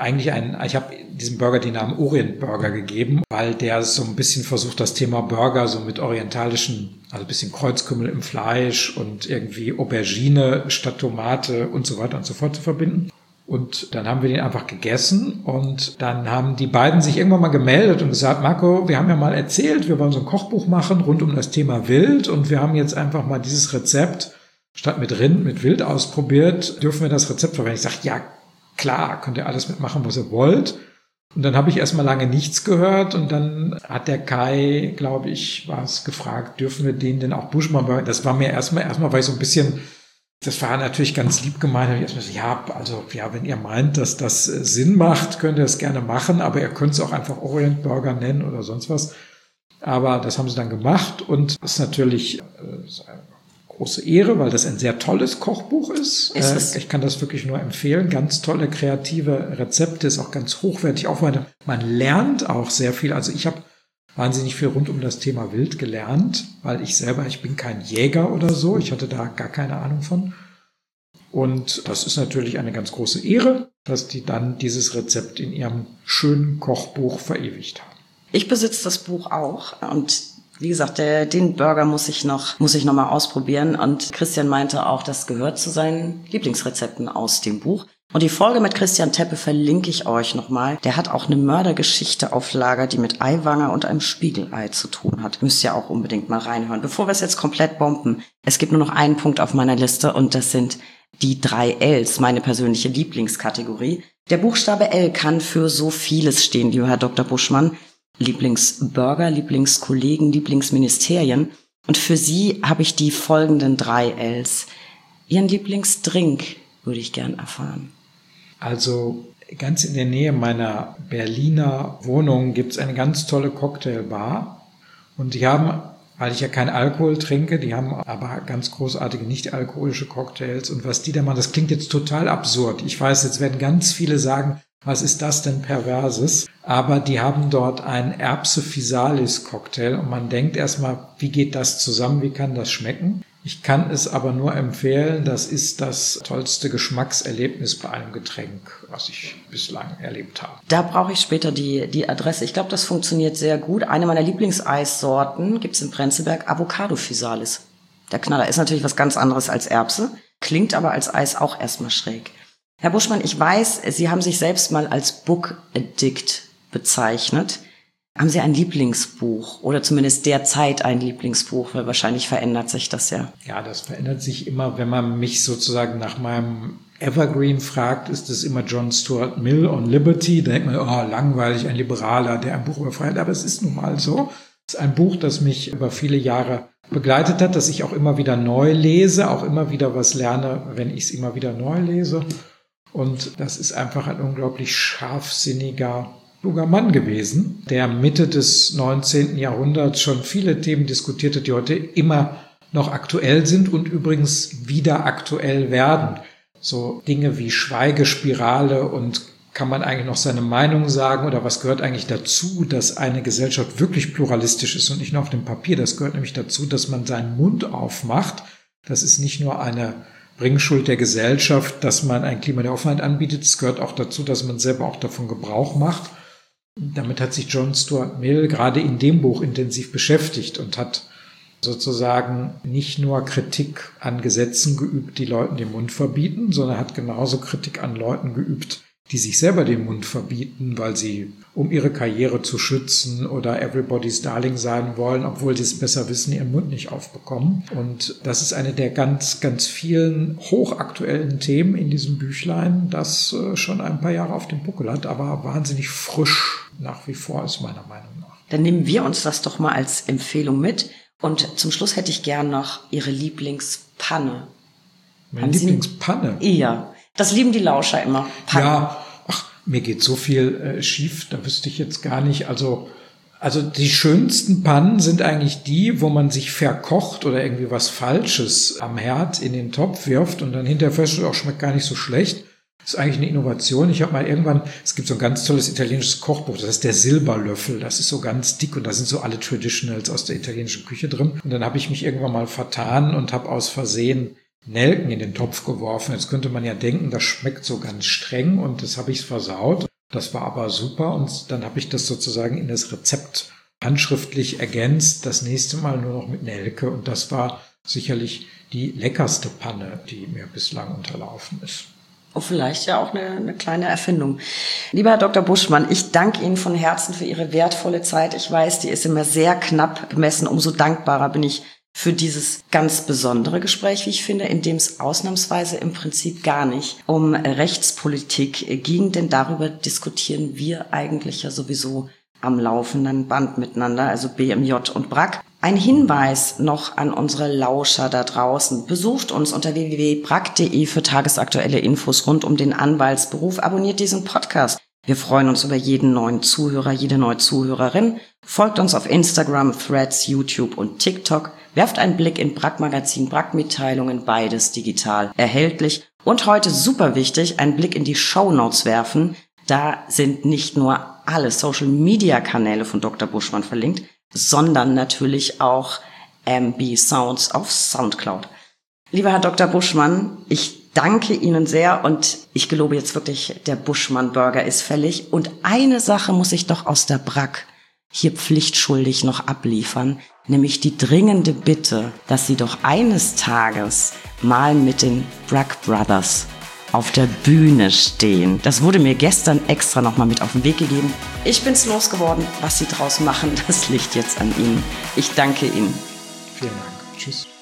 ich habe diesem Burger den Namen Orient Burger gegeben, weil der so ein bisschen versucht, das Thema Burger so mit orientalischen, also ein bisschen Kreuzkümmel im Fleisch und irgendwie Aubergine statt Tomate und so weiter und so fort zu verbinden. Und dann haben wir den einfach gegessen und dann haben die beiden sich irgendwann mal gemeldet und gesagt, Marco, wir haben ja mal erzählt, wir wollen so ein Kochbuch machen rund um das Thema Wild und wir haben jetzt einfach mal dieses Rezept statt mit Rind, mit Wild ausprobiert, dürfen wir das Rezept verwenden? Ich sage, ja, klar, könnt ihr alles mitmachen, was ihr wollt. Und dann habe ich erstmal lange nichts gehört und dann hat der Kai, glaube ich, gefragt, dürfen wir den denn auch Buschmann Burger? Das war mir erstmal war ich so ein bisschen, das war natürlich ganz lieb gemeint. Da habe ich erstmal so, wenn ihr meint, dass das Sinn macht, könnt ihr das gerne machen, aber ihr könnt es auch einfach Orient Burger nennen oder sonst was. Aber das haben sie dann gemacht und das ist natürlich große Ehre, weil das ein sehr tolles Kochbuch ist. Ich kann das wirklich nur empfehlen. Ganz tolle, kreative Rezepte, ist auch ganz hochwertig aufbereitet. Man lernt auch sehr viel. Also ich habe wahnsinnig viel rund um das Thema Wild gelernt, weil ich bin kein Jäger oder so. Ich hatte da gar keine Ahnung von. Und das ist natürlich eine ganz große Ehre, dass die dann dieses Rezept in ihrem schönen Kochbuch verewigt haben. Ich besitze das Buch auch und wie gesagt, den Burger muss ich noch mal ausprobieren. Und Christian meinte auch, das gehört zu seinen Lieblingsrezepten aus dem Buch. Und die Folge mit Christian Teppe verlinke ich euch nochmal. Der hat auch eine Mördergeschichte auf Lager, die mit Eiwanger und einem Spiegelei zu tun hat. Müsst ihr auch unbedingt mal reinhören. Bevor wir es jetzt komplett bomben, es gibt nur noch einen Punkt auf meiner Liste und das sind die 3 Ls, meine persönliche Lieblingskategorie. Der Buchstabe L kann für so vieles stehen, lieber Herr Dr. Buschmann. Lieblingsburger, Lieblingskollegen, Lieblingsministerien. Und für Sie habe ich die folgenden 3 Ls. Ihren Lieblingsdrink würde ich gern erfahren. Also ganz in der Nähe meiner Berliner Wohnung gibt es eine ganz tolle Cocktailbar. Und die haben, weil ich ja keinen Alkohol trinke, die haben aber ganz großartige nicht-alkoholische Cocktails. Und was die da machen, das klingt jetzt total absurd. Ich weiß, jetzt werden ganz viele sagen, was ist das denn Perverses? Aber die haben dort einen Erbse Physalis Cocktail und man denkt erstmal, wie geht das zusammen? Wie kann das schmecken? Ich kann es aber nur empfehlen, das ist das tollste Geschmackserlebnis bei einem Getränk, was ich bislang erlebt habe. Da brauche ich später die Adresse. Ich glaube, das funktioniert sehr gut. Eine meiner Lieblingseissorten gibt's in Prenzlberg, Avocado Physalis. Der Knaller ist natürlich was ganz anderes als Erbse, klingt aber als Eis auch erstmal schräg. Herr Buschmann, ich weiß, Sie haben sich selbst mal als Book Addict bezeichnet. Haben Sie ein Lieblingsbuch oder zumindest derzeit ein Lieblingsbuch? Weil wahrscheinlich verändert sich das ja. Ja, das verändert sich immer. Wenn man mich sozusagen nach meinem Evergreen fragt, ist es immer John Stuart Mill on Liberty. Da denkt man, oh, langweilig, ein Liberaler, der ein Buch über Freiheit. Aber es ist nun mal so. Es ist ein Buch, das mich über viele Jahre begleitet hat, das ich auch immer wieder neu lese, auch immer wieder was lerne, wenn ich es immer wieder neu lese. Und das ist einfach ein unglaublich scharfsinniger, kluger Mann gewesen, der Mitte des 19. Jahrhunderts schon viele Themen diskutierte, die heute immer noch aktuell sind und übrigens wieder aktuell werden. So Dinge wie Schweigespirale und kann man eigentlich noch seine Meinung sagen oder was gehört eigentlich dazu, dass eine Gesellschaft wirklich pluralistisch ist und nicht nur auf dem Papier. Das gehört nämlich dazu, dass man seinen Mund aufmacht. Das ist nicht nur eine Bringschuld der Gesellschaft, dass man ein Klima der Offenheit anbietet. Es gehört auch dazu, dass man selber auch davon Gebrauch macht. Damit hat sich John Stuart Mill gerade in dem Buch intensiv beschäftigt und hat sozusagen nicht nur Kritik an Gesetzen geübt, die Leuten den Mund verbieten, sondern hat genauso Kritik an Leuten geübt, die sich selber den Mund verbieten, weil sie, um ihre Karriere zu schützen oder everybody's darling sein wollen, obwohl sie es besser wissen, ihren Mund nicht aufbekommen. Und das ist eine der ganz, ganz vielen hochaktuellen Themen in diesem Büchlein, das schon ein paar Jahre auf dem Buckel hat, aber wahnsinnig frisch nach wie vor ist, meiner Meinung nach. Dann nehmen wir uns das doch mal als Empfehlung mit. Und zum Schluss hätte ich gern noch Ihre Lieblingspanne. Meine Lieblingspanne? Ja, das lieben die Lauscher immer. Pannen. Ja, mir geht so viel schief, da wüsste ich jetzt gar nicht. Also die schönsten Pannen sind eigentlich die, wo man sich verkocht oder irgendwie was Falsches am Herd in den Topf wirft und dann hinterher feststellt, auch schmeckt gar nicht so schlecht. Das ist eigentlich eine Innovation. Ich habe mal irgendwann, es gibt so ein ganz tolles italienisches Kochbuch, das ist der Silberlöffel. Das ist so ganz dick und da sind so alle Traditionals aus der italienischen Küche drin. Und dann habe ich mich irgendwann mal vertan und habe aus Versehen Nelken in den Topf geworfen. Jetzt könnte man ja denken, das schmeckt so ganz streng und das habe ich versaut. Das war aber super und dann habe ich das sozusagen in das Rezept handschriftlich ergänzt, das nächste Mal nur noch mit Nelke und das war sicherlich die leckerste Panne, die mir bislang unterlaufen ist. Oh, vielleicht ja auch eine kleine Erfindung. Lieber Herr Dr. Buschmann, ich danke Ihnen von Herzen für Ihre wertvolle Zeit. Ich weiß, die ist immer sehr knapp bemessen. Umso dankbarer bin ich für dieses ganz besondere Gespräch, wie ich finde, in dem es ausnahmsweise im Prinzip gar nicht um Rechtspolitik ging, denn darüber diskutieren wir eigentlich ja sowieso am laufenden Band miteinander, also BMJ und BRAC. Ein Hinweis noch an unsere Lauscher da draußen. Besucht uns unter www.brac.de für tagesaktuelle Infos rund um den Anwaltsberuf. Abonniert diesen Podcast. Wir freuen uns über jeden neuen Zuhörer, jede neue Zuhörerin. Folgt uns auf Instagram, Threads, YouTube und TikTok. Werft einen Blick in BRAC-Magazin, BRAC-Mitteilungen, beides digital erhältlich. Und heute super wichtig, einen Blick in die Shownotes werfen. Da sind nicht nur alle Social-Media-Kanäle von Dr. Buschmann verlinkt, sondern natürlich auch MB Sounds auf Soundcloud. Lieber Herr Dr. Buschmann, ich danke Ihnen sehr und ich gelobe jetzt wirklich, der Buschmann-Burger ist fällig. Und eine Sache muss ich doch aus der BRAC hier pflichtschuldig noch abliefern, nämlich die dringende Bitte, dass Sie doch eines Tages mal mit den BRAC Brothers auf der Bühne stehen. Das wurde mir gestern extra nochmal mit auf den Weg gegeben. Ich bin's losgeworden. Was Sie draus machen, das liegt jetzt an Ihnen. Ich danke Ihnen. Vielen Dank. Tschüss.